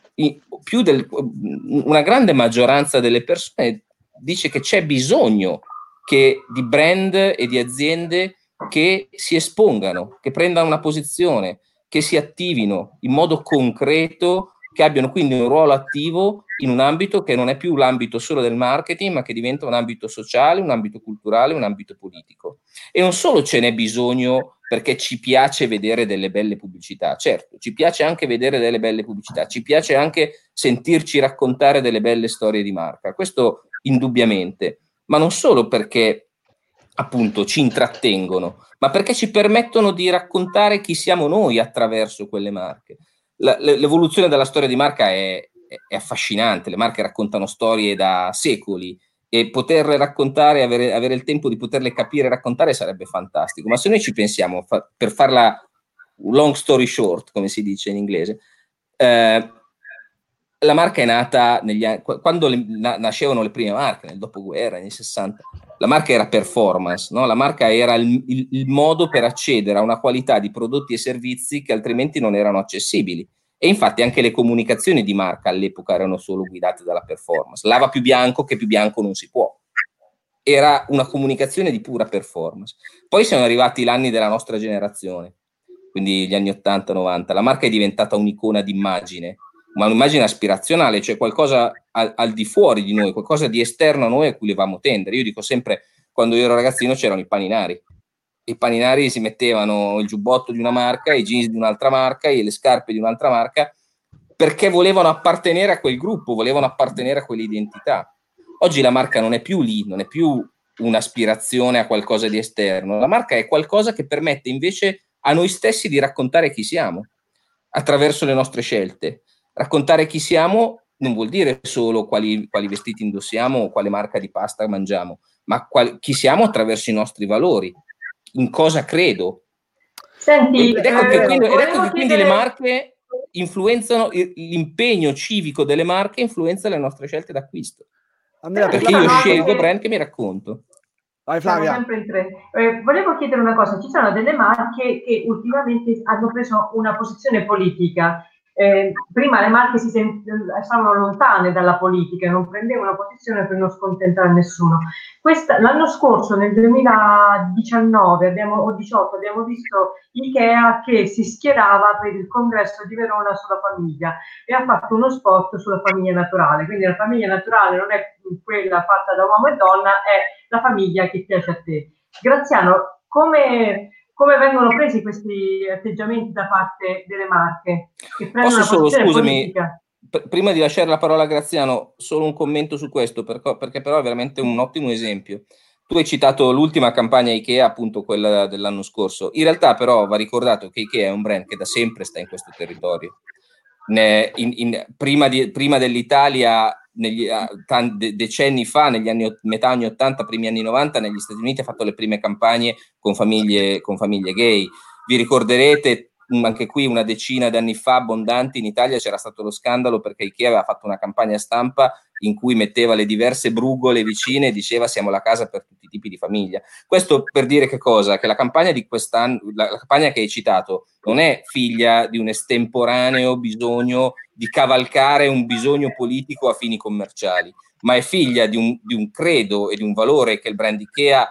Una grande maggioranza delle persone dice che c'è bisogno di brand e di aziende che si espongano, che prendano una posizione, che si attivino in modo concreto, che abbiano quindi un ruolo attivo in un ambito che non è più l'ambito solo del marketing, ma che diventa un ambito sociale, un ambito culturale, un ambito politico. E non solo ce n'è bisogno perché ci piace vedere delle belle pubblicità, certo, ci piace anche vedere delle belle pubblicità, ci piace anche sentirci raccontare delle belle storie di marca, questo indubbiamente, ma non solo perché appunto ci intrattengono, ma perché ci permettono di raccontare chi siamo noi attraverso quelle marche. L'evoluzione della storia di marca è affascinante, le marche raccontano storie da secoli e poterle raccontare, avere il tempo di poterle capire e raccontare sarebbe fantastico, ma se noi ci pensiamo, per farla long story short, come si dice in inglese, la marca è nata quando nascevano le prime marche, nel dopoguerra, negli anni 60. La marca era performance, no? La marca era il modo per accedere a una qualità di prodotti e servizi che altrimenti non erano accessibili. E infatti anche le comunicazioni di marca all'epoca erano solo guidate dalla performance. Lava più bianco che più bianco non si può. Era una comunicazione di pura performance. Poi sono arrivati gli anni della nostra generazione, quindi gli anni 80-90. La marca è diventata un'icona d'immagine, ma un'immagine aspirazionale, cioè qualcosa al di fuori di noi, qualcosa di esterno a noi a cui volevamo tendere. Io dico sempre, quando io ero ragazzino c'erano i paninari. I paninari si mettevano il giubbotto di una marca, i jeans di un'altra marca e le scarpe di un'altra marca, perché volevano appartenere a quel gruppo, volevano appartenere a quell'identità. Oggi la marca non è più lì, non è più un'aspirazione a qualcosa di esterno. La marca è qualcosa che permette invece a noi stessi di raccontare chi siamo attraverso le nostre scelte. Raccontare chi siamo non vuol dire solo quali vestiti indossiamo o quale marca di pasta mangiamo, ma chi siamo attraverso i nostri valori, in cosa credo. Senti, ed ecco che quindi le marche influenzano, l'impegno civico delle marche influenza le nostre scelte d'acquisto. Andrea, perché io scelgo brand che mi racconto. Vai Flavia. Sempre in tre. Volevo chiedere una cosa, ci sono delle marche che ultimamente hanno preso una posizione politica. Prima le marche stavano lontane dalla politica, non prendevano posizione per non scontentare nessuno. L'anno scorso, nel 2019 o 2018, abbiamo visto Ikea che si schierava per il congresso di Verona sulla famiglia e ha fatto uno spot sulla famiglia naturale. Quindi la famiglia naturale non è quella fatta da uomo e donna, è la famiglia che piace a te. Graziano, come vengono presi questi atteggiamenti da parte delle marche? Che prendono una posizione politica? Prima di lasciare la parola a Graziano, solo un commento su questo, perché però è veramente un ottimo esempio. Tu hai citato l'ultima campagna Ikea, appunto quella dell'anno scorso. In realtà però va ricordato che Ikea è un brand che da sempre sta in questo territorio. Prima dell'Italia decenni fa, negli anni metà anni 80, primi anni 90, negli Stati Uniti ha fatto le prime campagne con famiglie gay. Vi ricorderete anche qui una decina d'anni fa abbondanti in Italia c'era stato lo scandalo perché Ikea aveva fatto una campagna stampa in cui metteva le diverse brugole vicine e diceva siamo la casa per tutti i tipi di famiglia. Questo per dire che cosa? Che la campagna di quest'anno, la campagna che hai citato, non è figlia di un estemporaneo bisogno di cavalcare un bisogno politico a fini commerciali, ma è figlia di un credo e di un valore che il brand Ikea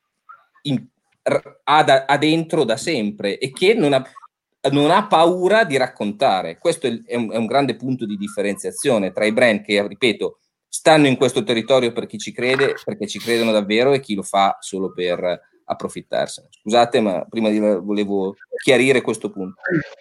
ha dentro da sempre e che non ha paura di raccontare. Questo è un grande punto di differenziazione tra i brand che, ripeto, stanno in questo territorio per chi ci crede, perché ci credono davvero, e chi lo fa solo per approfittarsene. Scusate, ma prima volevo chiarire questo punto.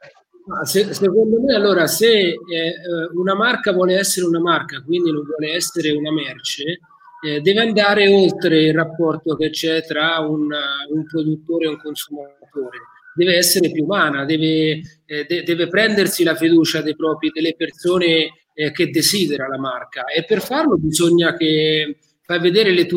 Secondo me, allora, se una marca vuole essere una marca, quindi non vuole essere una merce, deve andare oltre il rapporto che c'è tra un produttore e un consumatore. Deve essere più umana, deve prendersi la fiducia delle persone che desidera la marca, e per farlo bisogna che fai vedere le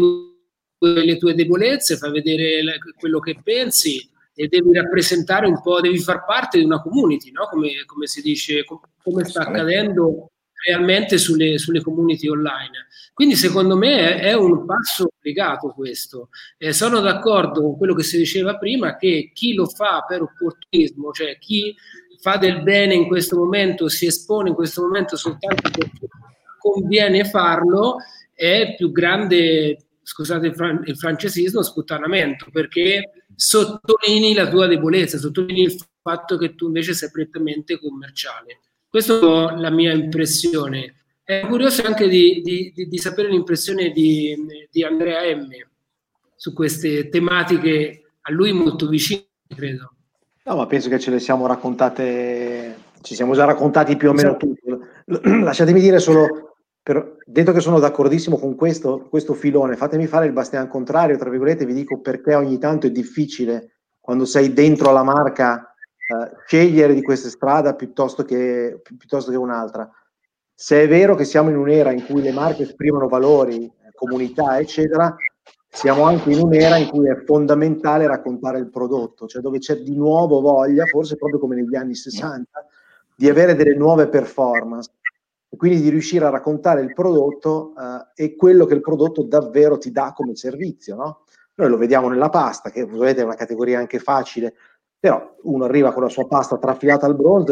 tue debolezze, fai vedere quello che pensi e devi rappresentare un po', devi far parte di una community, no? Come si dice, come sta accadendo realmente sulle community online. Quindi secondo me è un passo obbligato questo. Sono d'accordo con quello che si diceva prima, che chi lo fa per opportunismo, cioè chi fa del bene in questo momento, si espone in questo momento soltanto perché conviene farlo, è il più grande, scusate il francesismo, sputtanamento, perché sottolinei la tua debolezza, sottolinei il fatto che tu invece sei prettamente commerciale. Questa è la mia impressione. È curioso anche di sapere l'impressione di Andrea M. su queste tematiche a lui molto vicine, credo. No, ma penso che ce le siamo raccontate, ci siamo già raccontati più o meno tutti. Lasciatemi dire solo, detto che sono d'accordissimo con questo filone, fatemi fare il bastian contrario, tra virgolette, vi dico perché ogni tanto è difficile, quando sei dentro la marca, scegliere di questa strada piuttosto che un'altra. Se è vero che siamo in un'era in cui le marche esprimono valori, comunità, eccetera, siamo anche in un'era in cui è fondamentale raccontare il prodotto, cioè dove c'è di nuovo voglia, forse proprio come negli anni 60, di avere delle nuove performance e quindi di riuscire a raccontare il prodotto e quello che il prodotto davvero ti dà come servizio, no? Noi lo vediamo nella pasta, che vedete è una categoria anche facile, però uno arriva con la sua pasta trafilata al bronzo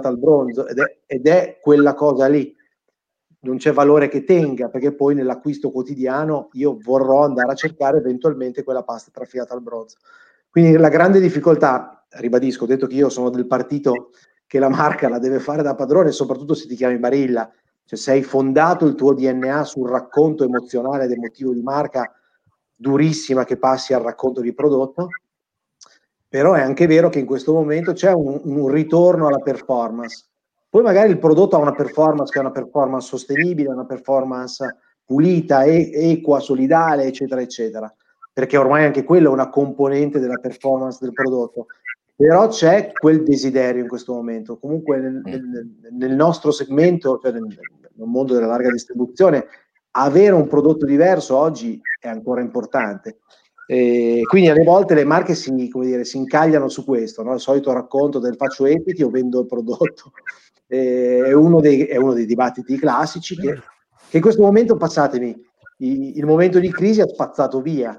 ed è quella cosa lì. Non c'è valore che tenga, perché poi nell'acquisto quotidiano io vorrò andare a cercare eventualmente quella pasta trafilata al bronzo. Quindi la grande difficoltà, ribadisco, ho detto che io sono del partito che la marca la deve fare da padrone, soprattutto se ti chiami Barilla, cioè se hai fondato il tuo DNA sul racconto emozionale ed emotivo di marca, durissima che passi al racconto di prodotto. Però è anche vero che in questo momento c'è un ritorno alla performance. Poi magari il prodotto ha una performance che è una performance sostenibile, una performance pulita, equa, solidale, eccetera, eccetera, perché ormai anche quella è una componente della performance del prodotto. Però c'è quel desiderio in questo momento. Comunque nel nostro segmento, cioè nel mondo della larga distribuzione, avere un prodotto diverso oggi è ancora importante. Quindi alle volte le marche si incagliano su questo, no? Il solito racconto del faccio equity o vendo il prodotto. È uno dei dibattiti classici che in questo momento, passatemi, il momento di crisi ha spazzato via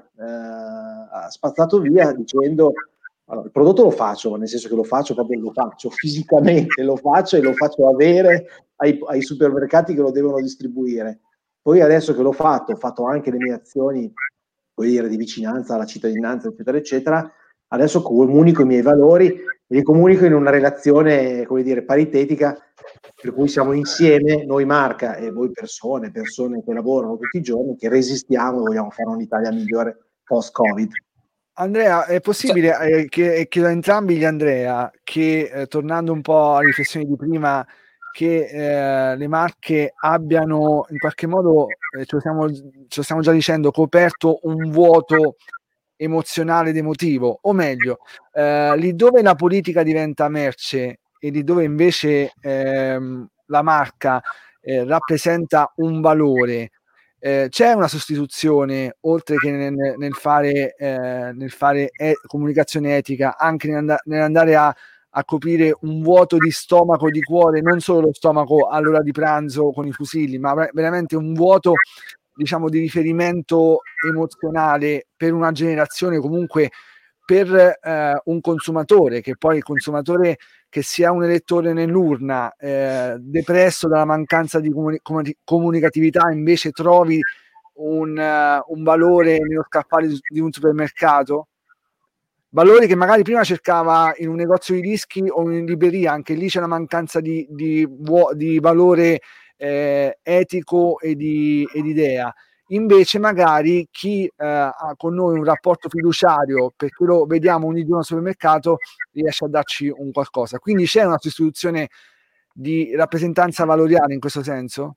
dicendo allora, il prodotto lo faccio, nel senso che lo faccio fisicamente, lo faccio e lo faccio avere ai supermercati che lo devono distribuire. Poi adesso che l'ho fatto anche le mie azioni di vicinanza alla cittadinanza, eccetera, eccetera, adesso comunico i miei valori e li comunico in una relazione, paritetica, per cui siamo insieme, noi marca e voi persone che lavorano tutti i giorni, che resistiamo e vogliamo fare un'Italia migliore post-Covid. Andrea, è possibile che da entrambi gli Andrea, che tornando un po' alle riflessioni di prima, che le marche abbiano in qualche modo, ce lo stiamo già dicendo, coperto un vuoto emozionale ed emotivo, o meglio, lì dove la politica diventa merce e lì dove invece la marca rappresenta un valore, c'è una sostituzione, oltre che nel fare comunicazione etica, anche nell'andare a coprire un vuoto di stomaco, di cuore, non solo lo stomaco all'ora di pranzo con i fusilli, ma veramente un vuoto, diciamo, di riferimento emozionale per una generazione, comunque per un consumatore, che poi il consumatore, che sia un elettore nell'urna, depresso dalla mancanza di comunicatività, invece trovi un valore nello scaffale di un supermercato, valori che magari prima cercava in un negozio di dischi o in libreria. Anche lì c'è una mancanza di valore etico e di idea. Invece magari chi ha con noi un rapporto fiduciario, perché lo vediamo ogni giorno al supermercato, riesce a darci un qualcosa. Quindi c'è una sostituzione di rappresentanza valoriale in questo senso?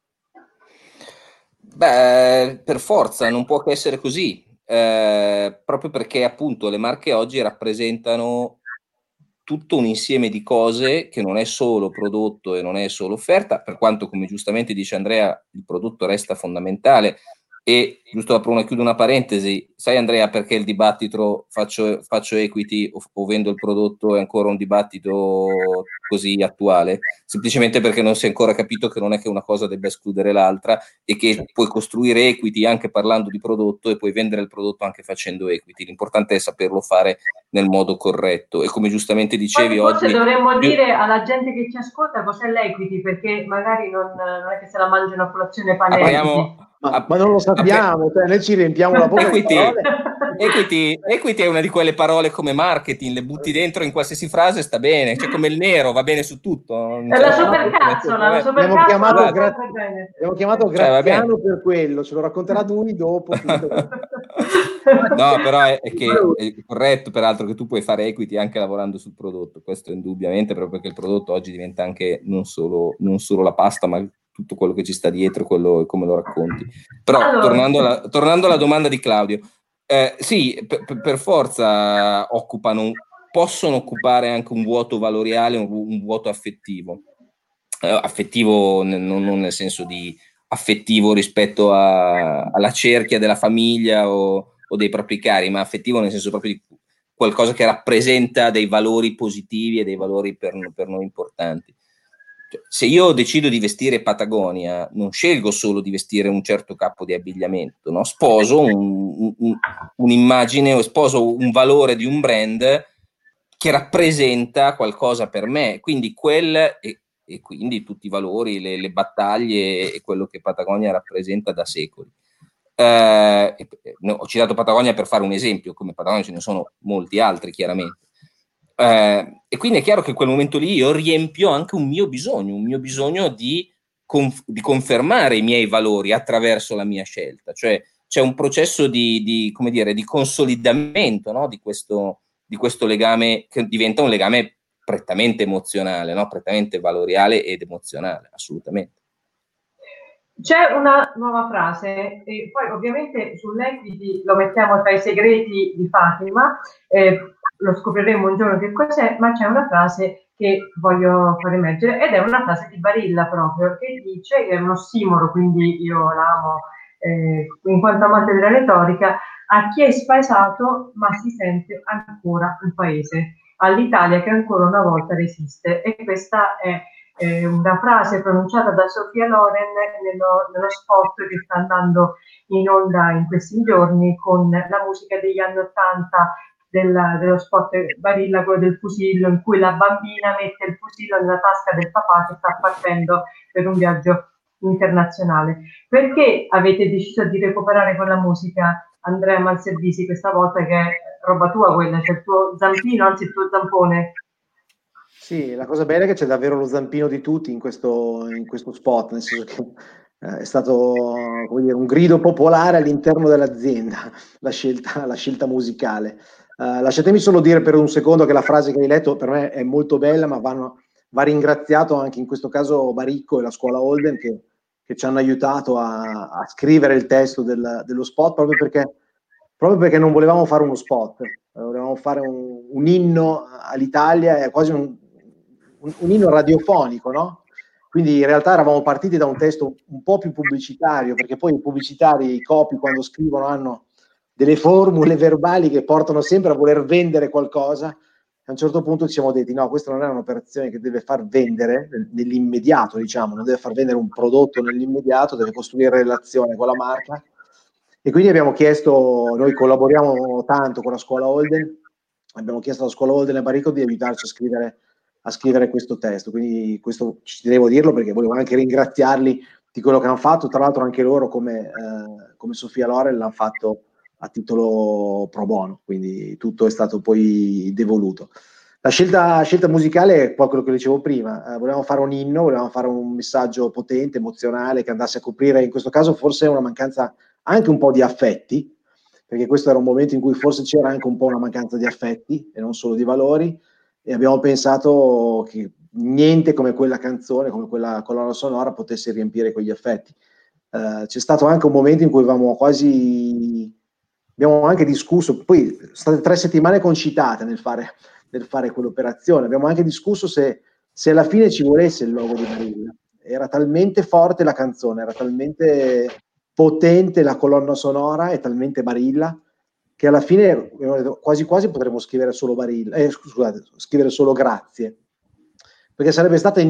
Beh, per forza, non può che essere così, proprio perché appunto le marche oggi rappresentano tutto un insieme di cose che non è solo prodotto e non è solo offerta, per quanto, come giustamente dice Andrea, il prodotto resta fondamentale. E giusto chiudo una parentesi, sai Andrea perché il dibattito faccio equity o vendo il prodotto è ancora un dibattito così attuale? Semplicemente perché non si è ancora capito che non è che una cosa debba escludere l'altra e che puoi costruire equity anche parlando di prodotto e puoi vendere il prodotto anche facendo equity. L'importante è saperlo fare nel modo corretto, e come giustamente dicevi forse oggi dovremmo dire alla gente che ci ascolta cos'è l'equity, perché magari non è che se la mangiano a colazione pane equity. Ma non lo sappiamo, cioè noi ci riempiamo la bocca di parole. Equity è una di quelle parole come marketing, le butti dentro in qualsiasi frase, sta bene, cioè come il nero, va bene su tutto. È la supercazzola, abbiamo chiamato Graziano, cioè, per quello, ce lo racconterà lui dopo. No, però è che è corretto, peraltro, che tu puoi fare equity anche lavorando sul prodotto, questo indubbiamente, proprio perché il prodotto oggi diventa anche non solo la pasta, ma tutto quello che ci sta dietro, quello come lo racconti. Però allora, tornando alla domanda di Claudio, sì, per forza possono occupare anche un vuoto valoriale, un vuoto affettivo. Affettivo non nel senso di affettivo rispetto alla cerchia della famiglia o dei propri cari, ma affettivo nel senso proprio di qualcosa che rappresenta dei valori positivi e dei valori per noi importanti. Cioè, se io decido di vestire Patagonia, non scelgo solo di vestire un certo capo di abbigliamento, no? Sposo un'immagine o sposo un valore di un brand che rappresenta qualcosa per me, quindi e quindi tutti i valori, le battaglie e quello che Patagonia rappresenta da secoli. Ho citato Patagonia per fare un esempio, come Patagonia ce ne sono molti altri chiaramente. E quindi è chiaro che in quel momento lì io riempio anche un mio bisogno di confermare i miei valori attraverso la mia scelta, cioè c'è un processo di consolidamento, no? di questo legame che diventa un legame prettamente emozionale, no? Prettamente valoriale ed emozionale, assolutamente. C'è una nuova frase, e poi ovviamente sull'equity lo mettiamo tra i segreti di Fatima, lo scopriremo un giorno che cos'è, ma c'è una frase che voglio far emergere, ed è una frase di Barilla proprio, che dice, che è un ossimoro, quindi io l'amo in quanto amante della retorica: a chi è spaesato ma si sente ancora un paese, all'Italia che ancora una volta resiste. E questa è una frase pronunciata da Sofia Loren nello spot che sta andando in onda in questi giorni, con la musica degli anni '80 dello spot Barilla, quello del fusillo, in cui la bambina mette il fusillo nella tasca del papà che sta partendo per un viaggio internazionale. Perché avete deciso di recuperare quella musica, Andrea Malservisi, questa volta, che è roba tua quella, c'è il tuo zampino, anzi il tuo zampone? Sì, la cosa bella è che c'è davvero lo zampino di tutti in questo spot, nel senso che è stato, come dire, un grido popolare all'interno dell'azienda, la scelta musicale. Lasciatemi solo dire per un secondo che la frase che hai letto per me è molto bella, ma va ringraziato anche in questo caso Baricco e la scuola Holden che ci hanno aiutato a scrivere il testo dello spot, proprio perché non volevamo fare uno spot, volevamo fare un inno all'Italia, quasi un inno radiofonico, no? Quindi in realtà eravamo partiti da un testo un po' più pubblicitario, perché poi i pubblicitari, i copy, quando scrivono hanno delle formule verbali che portano sempre a voler vendere qualcosa. A un certo punto ci siamo detti no, questa non è un'operazione che deve far vendere nell'immediato, diciamo, non deve far vendere un prodotto nell'immediato, deve costruire relazione con la marca. E quindi abbiamo chiesto, noi collaboriamo tanto con la scuola Holden, abbiamo chiesto alla scuola Holden e Barico di aiutarci a scrivere questo testo, quindi questo ci tenevo a dirlo perché volevo anche ringraziarli di quello che hanno fatto. Tra l'altro anche loro come Sofia Loren l'hanno fatto a titolo pro bono, quindi tutto è stato poi devoluto. La scelta musicale è quello che dicevo prima, volevamo fare un inno, volevamo fare un messaggio potente, emozionale, che andasse a coprire in questo caso forse una mancanza anche un po' di affetti, perché questo era un momento in cui forse c'era anche un po' una mancanza di affetti e non solo di valori, e abbiamo pensato che niente come quella canzone, come quella colonna sonora potesse riempire quegli affetti. C'è stato anche un momento in cui abbiamo anche discusso, poi sono state 3 settimane concitate nel fare quell'operazione, abbiamo anche discusso se alla fine ci volesse il logo di Barilla. Era talmente forte la canzone, era talmente potente la colonna sonora e talmente Barilla che alla fine quasi quasi potremmo scrivere solo Barilla, scusate, scrivere solo Grazie, perché sarebbe stata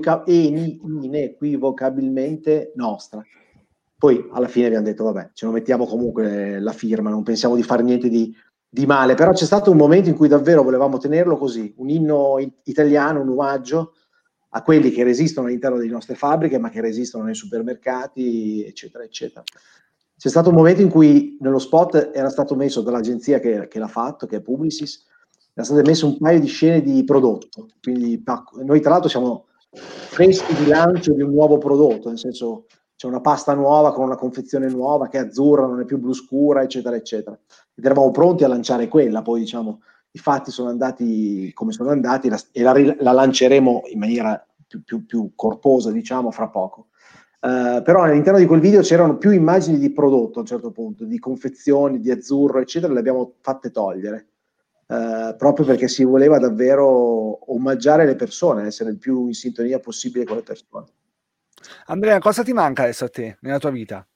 inequivocabilmente nostra. Poi alla fine abbiamo detto vabbè, ce lo mettiamo comunque la firma, non pensiamo di fare niente di male, però c'è stato un momento in cui davvero volevamo tenerlo così, un inno italiano, un omaggio a quelli che resistono all'interno delle nostre fabbriche, ma che resistono nei supermercati, eccetera, eccetera. C'è stato un momento in cui nello spot era stato messo dall'agenzia che l'ha fatto, che è Publicis, era stato messo un paio di scene di prodotto, quindi noi tra l'altro siamo freschi di lancio di un nuovo prodotto, nel senso c'è una pasta nuova con una confezione nuova che è azzurra, non è più blu scura, eccetera, eccetera. Ed eravamo pronti a lanciare quella, poi diciamo i fatti sono andati come sono andati e la lanceremo in maniera più corposa, diciamo, fra poco. Però all'interno di quel video c'erano più immagini di prodotto a un certo punto, di confezioni, di azzurro, eccetera, le abbiamo fatte togliere. Proprio perché si voleva davvero omaggiare le persone, essere il più in sintonia possibile con le persone. Andrea, cosa ti manca adesso a te, nella tua vita?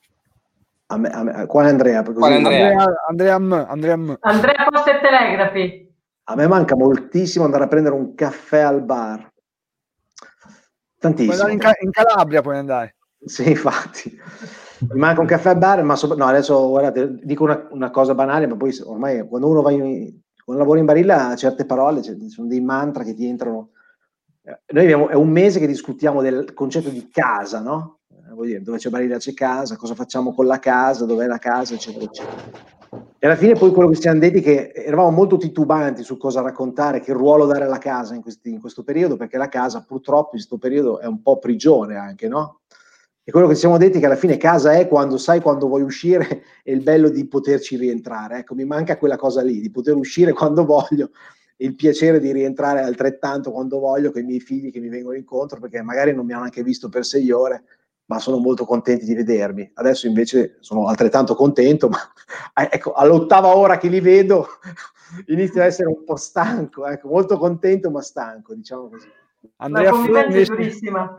Quale Andrea? Quale Andrea? Andrea Poste e Telegrafi. A me manca moltissimo andare a prendere un caffè al bar. Tantissimo. Puoi andare in Calabria, puoi andare. Sì, infatti. Mi manca un caffè al bar, ma no, adesso guardate, dico una cosa banale, ma poi ormai quando uno quando lavora in Barilla certe parole, sono dei mantra che ti entrano. Noi è un mese che discutiamo del concetto di casa, no? Vuol dire, dove c'è Barilla c'è casa, cosa facciamo con la casa, dov'è la casa, eccetera, eccetera. E alla fine poi quello che ci siamo detti che eravamo molto titubanti su cosa raccontare, che ruolo dare alla casa in questo periodo, perché la casa purtroppo in questo periodo è un po' prigione anche, no? E quello che ci siamo detti è che alla fine casa è quando sai quando vuoi uscire e il bello di poterci rientrare. Ecco, mi manca quella cosa lì, di poter uscire quando voglio, il piacere di rientrare altrettanto quando voglio con i miei figli che mi vengono incontro, perché magari non mi hanno anche visto per 6 ore, ma sono molto contenti di vedermi. Adesso invece sono altrettanto contento, ma ecco, all'8ª ora che li vedo inizio a essere un po' stanco, ecco, molto contento ma stanco, diciamo così. La convivenza è durissima.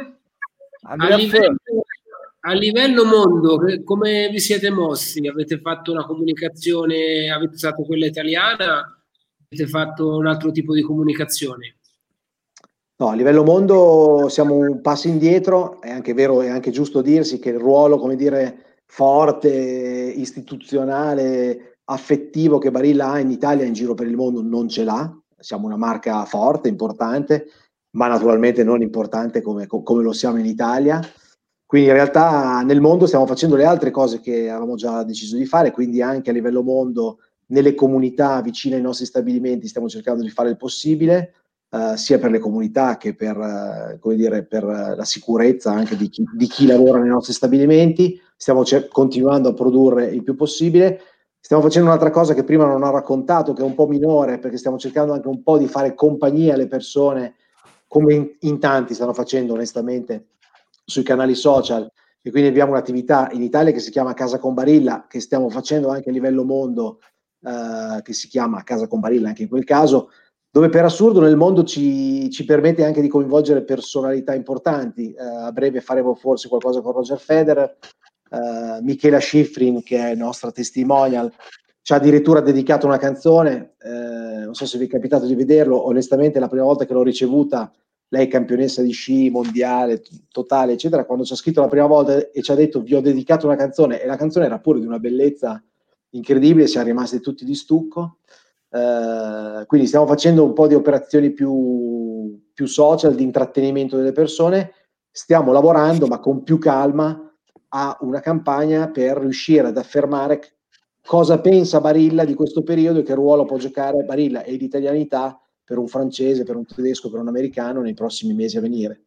A livello mondo, come vi siete mossi? Avete fatto una comunicazione, avete usato quella italiana? Avete fatto un altro tipo di comunicazione? No, a livello mondo siamo un passo indietro, è anche vero, è anche giusto dirsi che il ruolo, come dire, forte, istituzionale, affettivo che Barilla ha in Italia e in giro per il mondo non ce l'ha. Siamo una marca forte, importante, ma naturalmente non importante come lo siamo in Italia. Quindi in realtà nel mondo stiamo facendo le altre cose che avevamo già deciso di fare, quindi anche a livello mondo, nelle comunità vicine ai nostri stabilimenti stiamo cercando di fare il possibile. Sia per le comunità che per, come dire, per la sicurezza anche di chi lavora nei nostri stabilimenti. Stiamo continuando a produrre il più possibile. Stiamo facendo un'altra cosa che prima non ho raccontato, che è un po' minore, perché stiamo cercando anche un po' di fare compagnia alle persone, come in tanti stanno facendo onestamente sui canali social, e quindi abbiamo un'attività in Italia che si chiama Casa con Barilla, che stiamo facendo anche a livello mondo, che si chiama Casa con Barilla anche in quel caso, dove per assurdo nel mondo ci permette anche di coinvolgere personalità importanti. A breve faremo forse qualcosa con Roger Federer, Michela Schifrin, che è nostra testimonial, ci ha addirittura dedicato una canzone, non so se vi è capitato di vederlo, onestamente la prima volta che l'ho ricevuta, lei è campionessa di sci mondiale, totale, eccetera, quando ci ha scritto la prima volta e ci ha detto vi ho dedicato una canzone, e la canzone era pure di una bellezza incredibile, siamo rimasti tutti di stucco. Quindi stiamo facendo un po' di operazioni più social, di intrattenimento delle persone, stiamo lavorando ma con più calma a una campagna per riuscire ad affermare cosa pensa Barilla di questo periodo e che ruolo può giocare Barilla e l'italianità per un francese, per un tedesco, per un americano nei prossimi mesi a venire.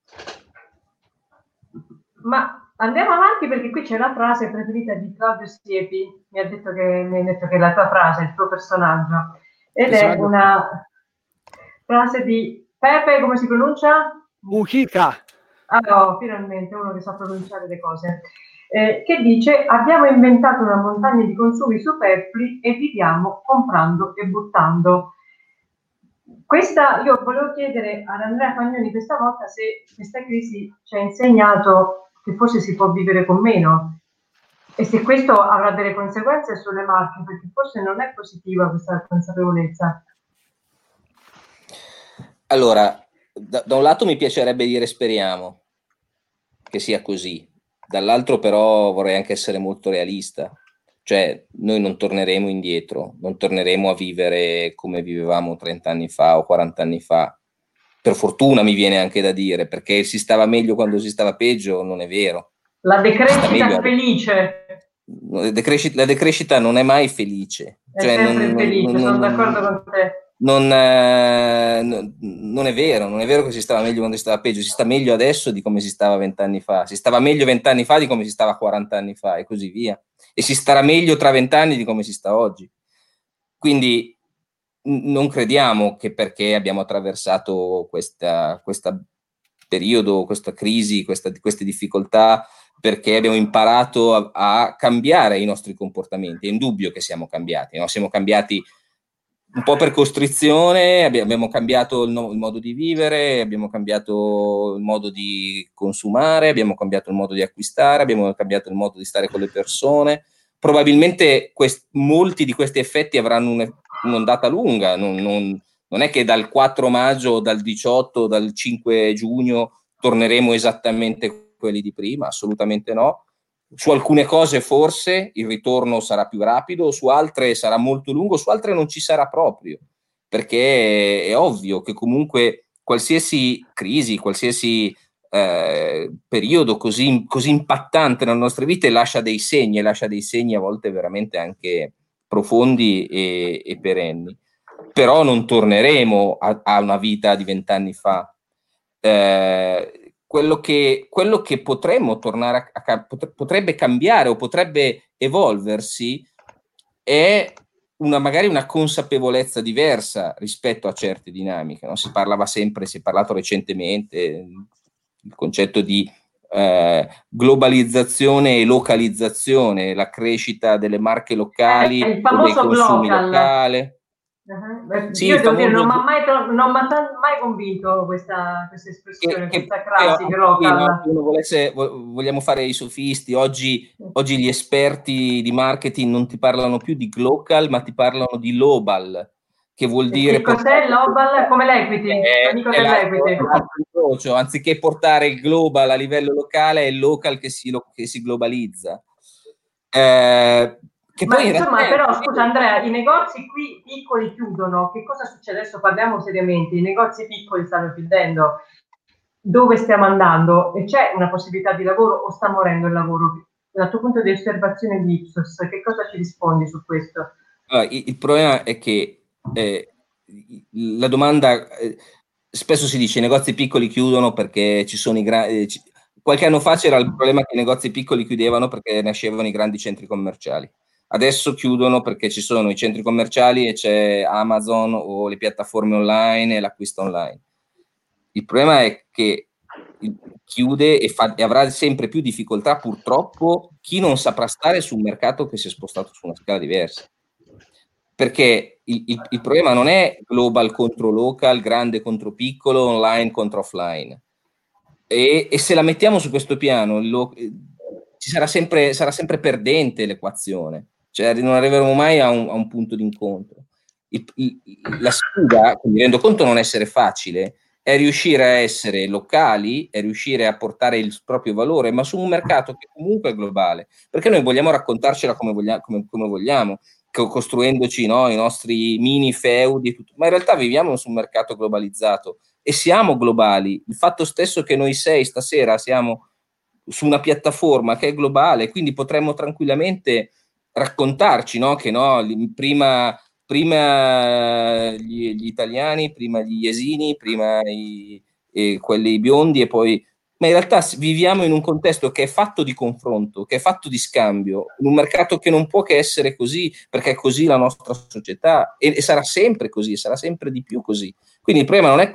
Ma andiamo avanti, perché qui c'è la frase preferita di Claudio Siepi, mi ha detto che è la tua frase, il tuo personaggio, ed è una frase di Pepe, come si pronuncia? Mujica. Ah no, finalmente uno che sa pronunciare le cose, che dice: abbiamo inventato una montagna di consumi superflui e viviamo comprando e buttando. Questa, io volevo chiedere ad Andrea Fagnoni questa volta se questa crisi ci ha insegnato che forse si può vivere con meno e se questo avrà delle conseguenze sulle marche, perché forse non è positiva questa consapevolezza. Allora, da un lato mi piacerebbe dire speriamo che sia così, dall'altro però vorrei anche essere molto realista. Cioè, noi non torneremo indietro, non torneremo a vivere come vivevamo 30 anni fa o 40 anni fa. Per fortuna, mi viene anche da dire, perché si stava meglio quando si stava peggio, non è vero. La decrescita felice. La decrescita non è mai felice. È sempre felice, sono d'accordo con te. Non è vero che si stava meglio quando si stava peggio, si sta meglio adesso di come si stava 20 anni fa, si stava meglio 20 anni fa di come si stava 40 anni fa e così via, e si starà meglio tra 20 anni di come si sta oggi. Quindi non crediamo che perché abbiamo attraversato questo periodo, questa crisi, queste difficoltà, perché abbiamo imparato a cambiare i nostri comportamenti. È indubbio che siamo cambiati, no? Siamo cambiati un po' per costrizione, abbiamo cambiato il modo di vivere, abbiamo cambiato il modo di consumare, abbiamo cambiato il modo di acquistare, abbiamo cambiato il modo di stare con le persone. Probabilmente molti di questi effetti avranno un'ondata lunga, non è che dal 4 maggio o dal 18 o dal 5 giugno torneremo esattamente quelli di prima, assolutamente no. Su alcune cose forse il ritorno sarà più rapido, su altre sarà molto lungo, su altre non ci sarà proprio, perché è ovvio che comunque qualsiasi crisi, qualsiasi periodo così impattante nelle nostre vite lascia dei segni a volte veramente anche profondi e perenni. Però non torneremo a una vita di 20 anni fa. Quello che potremmo tornare potrebbe cambiare o potrebbe evolversi è magari una consapevolezza diversa rispetto a certe dinamiche, no? Si è parlato recentemente il concetto di globalizzazione e localizzazione, la crescita delle marche locali, il famoso dei consumi local. locali. Sì, io devo dire, non mi ha mai convinto questa espressione, questa crasi local. Vogliamo fare i sofisti, oggi gli esperti di marketing non ti parlano più di glocal, ma ti parlano di global, che vuol dire... Che cos'è global? Come l'equity, l'amico dell'equity. Anziché portare il global a livello locale, è il local che si globalizza. Però scusa Andrea, i negozi qui piccoli chiudono, che cosa succede? Adesso parliamo seriamente, i negozi piccoli stanno chiudendo, dove stiamo andando? E c'è una possibilità di lavoro o sta morendo il lavoro? Dal tuo punto di osservazione di Ipsos, che cosa ci rispondi su questo? Il problema è che la domanda, spesso si dice i negozi piccoli chiudono perché ci sono i grandi... Qualche anno fa c'era il problema che i negozi piccoli chiudevano perché nascevano i grandi centri commerciali. Adesso chiudono perché ci sono i centri commerciali e c'è Amazon o le piattaforme online e l'acquisto online. Il problema è che chiude e avrà sempre più difficoltà, purtroppo, chi non saprà stare su un mercato che si è spostato su una scala diversa. perché il problema non è global contro local, grande contro piccolo, online contro offline. E se la mettiamo su questo piano, sarà sempre perdente l'equazione, cioè non arriveremo mai a un punto d'incontro. La sfida, mi rendo conto non essere facile, è riuscire a essere locali, è riuscire a portare il proprio valore, ma su un mercato che comunque è globale, perché noi vogliamo raccontarcela come vogliamo, costruendoci, no, i nostri mini feudi, ma in realtà viviamo su un mercato globalizzato e siamo globali. Il fatto stesso che noi stasera siamo su una piattaforma che è globale, quindi potremmo tranquillamente raccontarci, no, che no, prima gli italiani, prima gli iesini, prima quelli biondi e poi... Ma in realtà viviamo in un contesto che è fatto di confronto, che è fatto di scambio, in un mercato che non può che essere così, perché è così la nostra società e sarà sempre così, sarà sempre di più così. Quindi il problema non è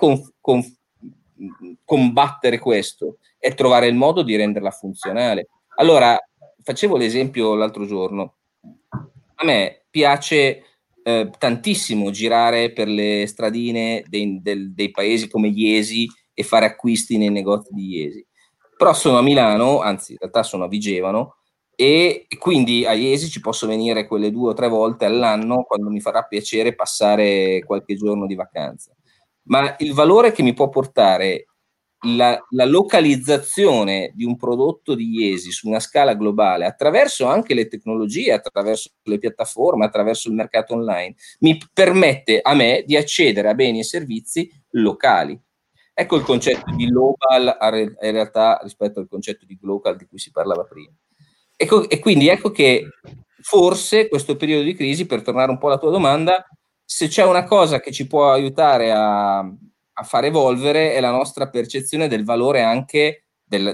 combattere questo, è trovare il modo di renderla funzionale. Allora, facevo l'esempio l'altro giorno, a me piace tantissimo girare per le stradine dei paesi come Iesi e fare acquisti nei negozi di Iesi, però sono a Milano, anzi in realtà sono a Vigevano, e quindi a Iesi ci posso venire quelle 2 o 3 volte all'anno quando mi farà piacere passare qualche giorno di vacanza. Ma il valore che mi può portare la localizzazione di un prodotto di Iesi su una scala globale, attraverso anche le tecnologie, attraverso le piattaforme, attraverso il mercato online, mi permette a me di accedere a beni e servizi locali. Ecco il concetto di global in realtà rispetto al concetto di local di cui si parlava prima. E quindi ecco che forse questo periodo di crisi, per tornare un po' alla tua domanda, se c'è una cosa che ci può aiutare a far evolvere è la nostra percezione del valore anche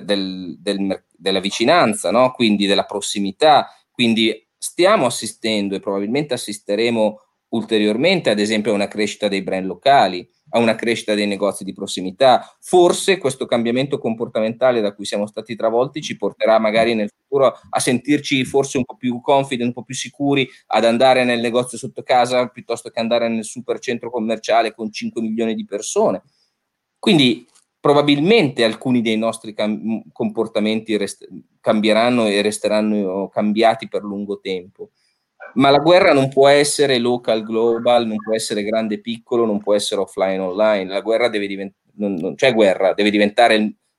della vicinanza, no? Quindi della prossimità. Quindi stiamo assistendo e probabilmente assisteremo ulteriormente, ad esempio, a una crescita dei brand locali, a una crescita dei negozi di prossimità. Forse questo cambiamento comportamentale da cui siamo stati travolti ci porterà magari nel futuro a sentirci forse un po' più confident, un po' più sicuri ad andare nel negozio sotto casa piuttosto che andare nel super centro commerciale con 5 milioni di persone. Quindi probabilmente alcuni dei nostri comportamenti cambieranno e resteranno cambiati per lungo tempo. Ma la guerra non può essere local, global, non può essere grande, piccolo, non può essere offline, online. La guerra non c'è guerra, deve diventare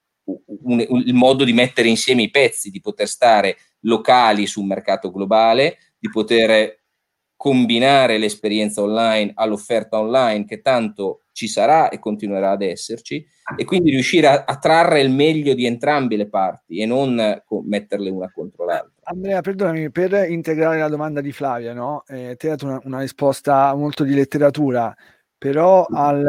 il modo di mettere insieme i pezzi, di poter stare locali su un mercato globale, di poter combinare l'esperienza online all'offerta online che tanto ci sarà e continuerà ad esserci, e quindi riuscire a trarre il meglio di entrambe le parti e non metterle una contro l'altra. Andrea, perdonami, per integrare la domanda di Flavia, no? Ti hai dato una risposta molto di letteratura, però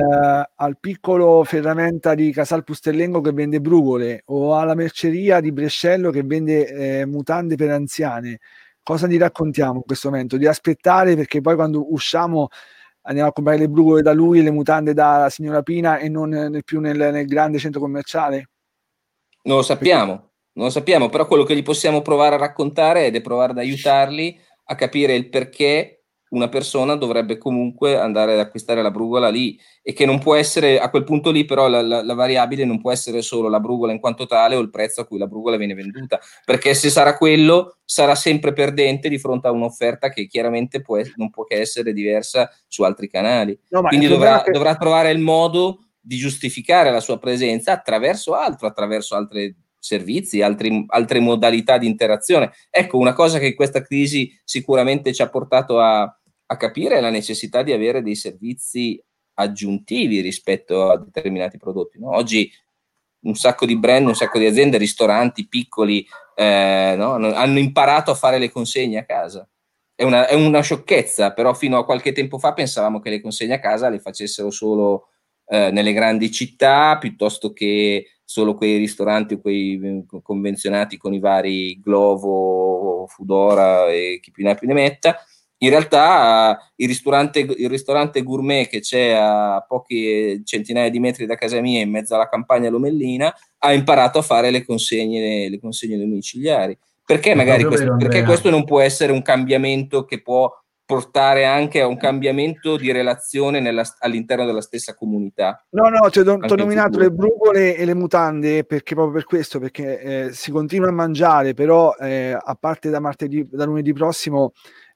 al piccolo ferramenta di Casal Pustellengo che vende brugole o alla merceria di Brescello che vende mutande per anziane, cosa gli raccontiamo in questo momento? Di aspettare, perché poi quando usciamo andiamo a comprare le brugole da lui e le mutande da signora Pina e non più nel grande centro commerciale? Non lo sappiamo, però quello che gli possiamo provare a raccontare è provare ad aiutarli a capire il perché una persona dovrebbe comunque andare ad acquistare la brugola lì, e che non può essere, a quel punto lì però la variabile non può essere solo la brugola in quanto tale o il prezzo a cui la brugola viene venduta, perché se sarà quello sarà sempre perdente di fronte a un'offerta che chiaramente non può che essere diversa su altri canali. No, quindi dovrà trovare il modo di giustificare la sua presenza attraverso altri servizi, altre modalità di interazione. Ecco, una cosa che questa crisi sicuramente ci ha portato a capire è la necessità di avere dei servizi aggiuntivi rispetto a determinati prodotti, no? Oggi un sacco di brand, un sacco di aziende, ristoranti piccoli no? hanno imparato a fare le consegne a casa. È una sciocchezza, però fino a qualche tempo fa pensavamo che le consegne a casa le facessero solo nelle grandi città, piuttosto che solo quei ristoranti o quei convenzionati con i vari Glovo, Foodora e chi più ne ha più ne metta. In realtà il ristorante gourmet che c'è a poche centinaia di metri da casa mia in mezzo alla campagna lomellina ha imparato a fare le consegne domiciliari. Perché magari perché questo non può essere un cambiamento che può portare anche a un cambiamento di relazione all'interno della stessa comunità? No, cioè, ti ho nominato le brugole e le mutande perché proprio per questo, perché si continua a mangiare, però a parte da lunedì prossimo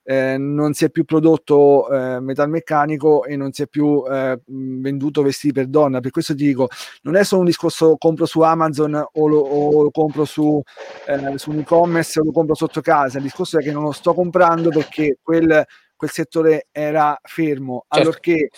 non si è più prodotto metalmeccanico e non si è più venduto vestiti per donna. Per questo ti dico, non è solo un discorso compro su Amazon o lo compro su un e-commerce o lo compro sotto casa. Il discorso è che non lo sto comprando perché quel settore era fermo, Certo. allorché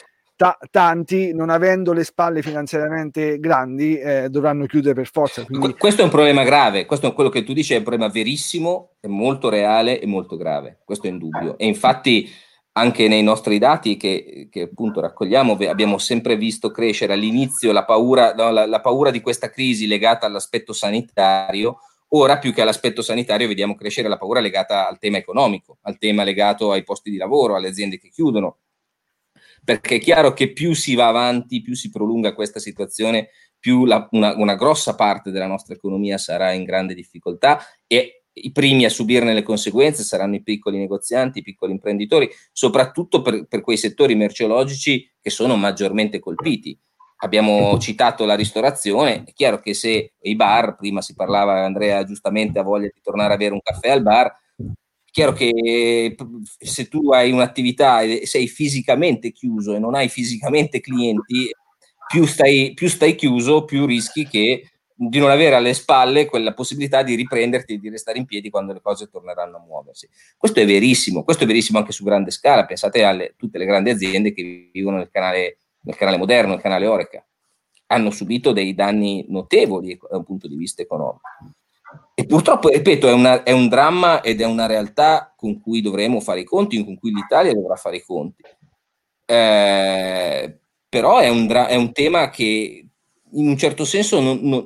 tanti, non avendo le spalle finanziariamente grandi, dovranno chiudere per forza. Quindi... Questo è un problema grave, questo è quello che tu dici, è un problema verissimo, è molto reale e molto grave, questo è indubbio. E infatti anche nei nostri dati che appunto raccogliamo abbiamo sempre visto crescere all'inizio la paura di questa crisi legata all'aspetto sanitario. Ora più che all'aspetto sanitario vediamo crescere la paura legata al tema economico, al tema legato ai posti di lavoro, alle aziende che chiudono. Perché è chiaro che più si va avanti, più si prolunga questa situazione, più una grossa parte della nostra economia sarà in grande difficoltà e i primi a subirne le conseguenze saranno i piccoli negozianti, i piccoli imprenditori, soprattutto per quei settori merceologici che sono maggiormente colpiti. Abbiamo citato la ristorazione, è chiaro che se i bar, prima si parlava, Andrea giustamente ha voglia di tornare a bere un caffè al bar, è chiaro che se tu hai un'attività e sei fisicamente chiuso e non hai fisicamente clienti, più stai chiuso, più rischi di non avere alle spalle quella possibilità di riprenderti e di restare in piedi quando le cose torneranno a muoversi. Questo è verissimo anche su grande scala. Pensate a tutte le grandi aziende che vivono nel canale moderno, nel canale Horeca. Hanno subito dei danni notevoli da un punto di vista economico. E purtroppo, ripeto, è un dramma ed è una realtà con cui dovremo fare i conti, con cui l'Italia dovrà fare i conti. Però è un tema che in un certo senso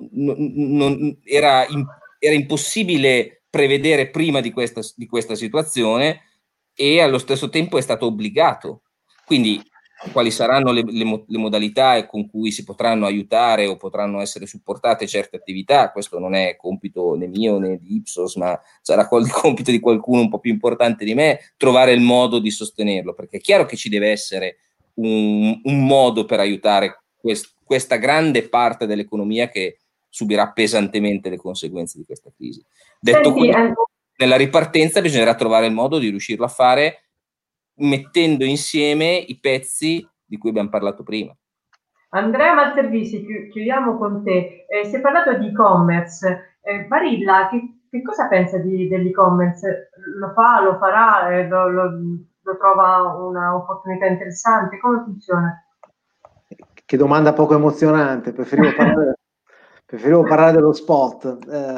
era impossibile prevedere prima di questa situazione e allo stesso tempo è stato obbligato. Quindi quali saranno le modalità con cui si potranno aiutare o potranno essere supportate certe attività, questo non è compito né mio né di Ipsos, ma sarà il compito di qualcuno un po' più importante di me, trovare il modo di sostenerlo, perché è chiaro che ci deve essere un modo per aiutare questa grande parte dell'economia che subirà pesantemente le conseguenze di questa crisi. Detto questo, nella ripartenza bisognerà trovare il modo di riuscirlo a fare mettendo insieme i pezzi di cui abbiamo parlato prima. Andrea Malservisi, chiudiamo con te. Si è parlato di e-commerce. Barilla, che cosa pensa dell'e-commerce? Lo farà? Lo trova una opportunità interessante? Come funziona? Che domanda poco emozionante, preferivo parlare dello spot.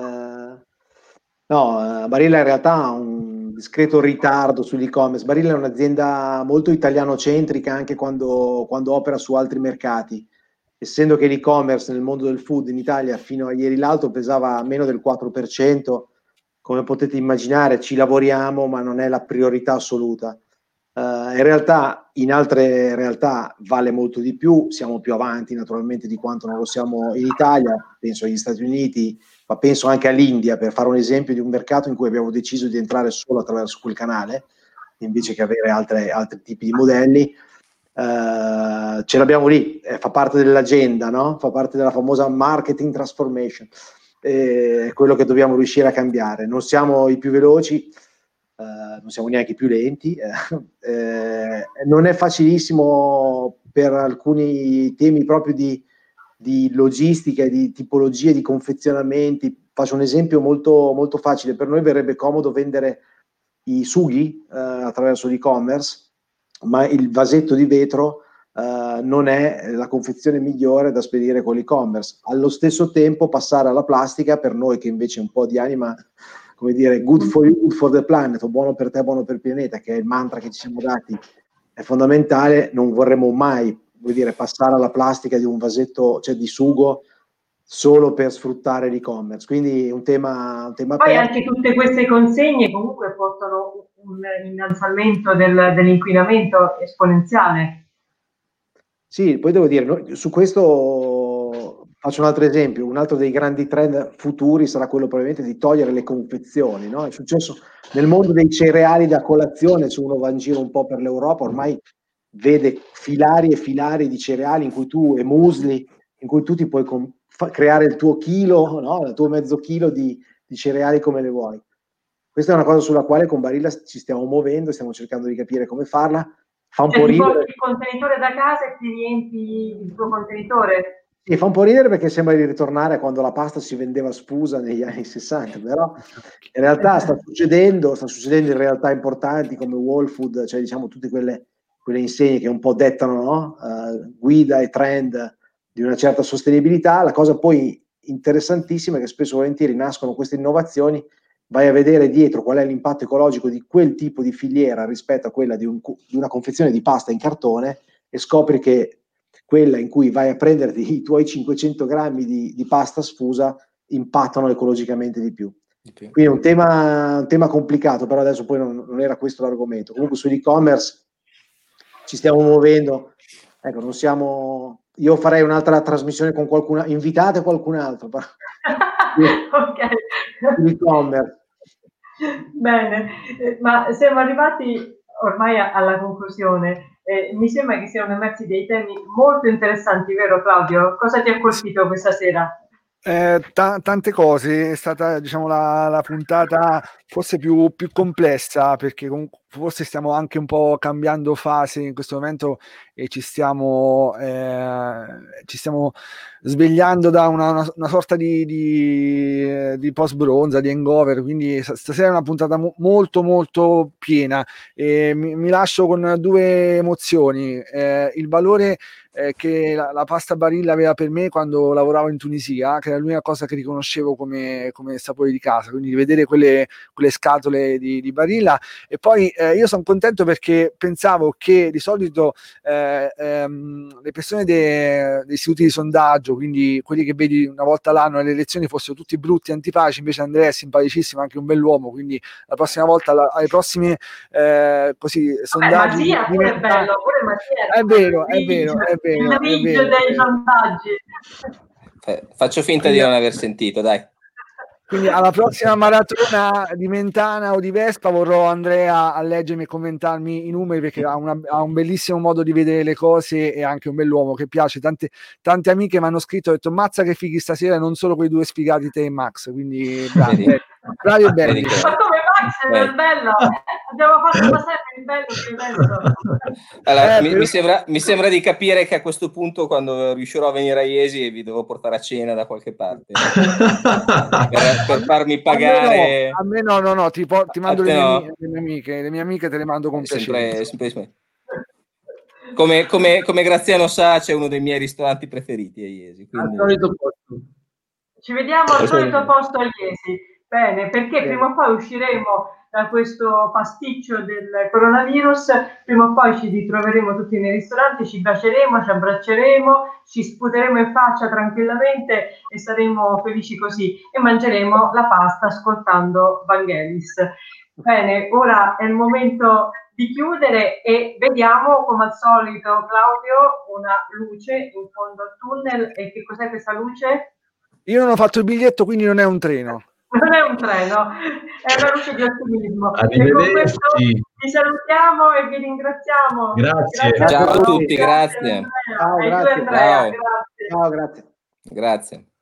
Barilla in realtà ha un discreto ritardo sull'e-commerce. Barilla è un'azienda molto italianocentrica anche quando opera su altri mercati, essendo che l'e-commerce nel mondo del food in Italia fino a ieri l'altro pesava meno del 4%, come potete immaginare ci lavoriamo, ma non è la priorità assoluta. In realtà in altre realtà vale molto di più, siamo più avanti naturalmente di quanto non lo siamo in Italia, penso agli Stati Uniti, ma penso anche all'India, per fare un esempio di un mercato in cui abbiamo deciso di entrare solo attraverso quel canale, invece che avere altri tipi di modelli. Ce l'abbiamo lì, fa parte dell'agenda, no? Fa parte della famosa marketing transformation, è quello che dobbiamo riuscire a cambiare. Non siamo i più veloci, non siamo neanche i più lenti, non è facilissimo per alcuni temi proprio di logistica, di tipologie, di confezionamenti. Faccio un esempio molto, molto facile: per noi verrebbe comodo vendere i sughi attraverso l'e-commerce, ma il vasetto di vetro non è la confezione migliore da spedire con l'e-commerce. Allo stesso tempo passare alla plastica, per noi che invece un po' di anima, come dire, good for you, good for the planet, o buono per te, buono per il pianeta, che è il mantra che ci siamo dati, è fondamentale. Non vorremmo mai, passare alla plastica di un vasetto, cioè di sugo, solo per sfruttare l'e-commerce. Quindi un tema Poi aperto. anche tutte queste consegne comunque portano un innalzamento dell'inquinamento esponenziale. Sì, poi devo dire, su questo Faccio un altro esempio, un altro dei grandi trend futuri sarà quello probabilmente di togliere le confezioni, no? È successo nel mondo dei cereali da colazione, se uno va in giro un po' per l'Europa, ormai vede filari e filari di cereali e musli, in cui tu ti puoi creare il tuo chilo, no? Il tuo mezzo chilo di cereali come le vuoi. Questa è una cosa sulla quale con Barilla ci stiamo muovendo, stiamo cercando di capire come farla. Fa un po' ridere. Ti porti il contenitore da casa e ti riempi il tuo contenitore? Sì, fa un po' ridere perché sembra di ritornare a quando la pasta si vendeva sfusa negli anni 60, però in realtà sta succedendo in realtà importanti come Whole Food, cioè diciamo tutte quelle insegne che un po' dettano, no? Guida e trend di una certa sostenibilità. La cosa poi interessantissima è che spesso e volentieri nascono queste innovazioni, vai a vedere dietro qual è l'impatto ecologico di quel tipo di filiera rispetto a quella di una confezione di pasta in cartone e scopri che quella in cui vai a prenderti i tuoi 500 grammi di pasta sfusa impattano ecologicamente di più. Quindi è un tema complicato, però adesso poi non era questo l'argomento. Comunque sull'e-commerce ci stiamo muovendo. Ecco, non siamo... Io farei un'altra trasmissione con qualcuno, invitate qualcun altro. Ok. L'e-commerce. Bene, ma siamo arrivati ormai alla conclusione. Mi sembra che siano emersi dei temi molto interessanti, vero Claudio? Cosa ti ha colpito questa sera? Tante cose, è stata diciamo la puntata forse più complessa, perché comunque forse stiamo anche un po' cambiando fase in questo momento e ci stiamo svegliando da una sorta di post bronza, di hangover, quindi stasera è una puntata molto molto piena e mi lascio con due emozioni, il valore che la pasta Barilla aveva per me quando lavoravo in Tunisia, che era l'unica cosa che riconoscevo come sapore di casa, quindi vedere quelle scatole di Barilla. E poi io sono contento perché pensavo che di solito le persone dei istituti di sondaggio, quindi quelli che vedi una volta l'anno alle elezioni, fossero tutti brutti, antipatici. Invece Andrea è simpaticissimo, anche un bell'uomo, quindi la prossima volta alle prossime così sondaggi Mattia pure è bello, pure Mattia è vero il grigio dei sondaggi. Faccio finta di non aver sentito, dai. Quindi alla prossima maratona di Mentana o di Vespa vorrò Andrea a leggermi e commentarmi i numeri, perché ha un bellissimo modo di vedere le cose e anche un bell'uomo che piace. Tante amiche mi hanno scritto e detto mazza che fighi stasera, non solo quei due sfigati te e Max, quindi bravi e belli. Ma come Max è bello, abbiamo fatto passare il bello più bello. Allora, mi sembra di capire che a questo punto, quando riuscirò a venire a Iesi, vi devo portare a cena da qualche parte per farmi pagare. A me no, ti mando le mie amiche te le mando con piacere. Come Graziano sa, c'è uno dei miei ristoranti preferiti a Iesi. Quindi... Al solito posto. Ci vediamo al solito posto a Iesi. Bene, perché prima o poi usciremo da questo pasticcio del coronavirus, prima o poi ci ritroveremo tutti nei ristoranti, ci baceremo, ci abbracceremo, ci sputeremo in faccia tranquillamente e saremo felici così e mangeremo la pasta ascoltando Vangelis. Bene, ora è il momento di chiudere e vediamo come al solito, Claudio, una luce in fondo al tunnel. E che cos'è questa luce? Io non ho fatto il biglietto, quindi non è un treno. Non è un treno, è una luce di ottimismo. Arrivederci. E con questo vi salutiamo e vi ringraziamo. Grazie. Ciao a tutti, grazie. Ciao, grazie. Ciao, grazie.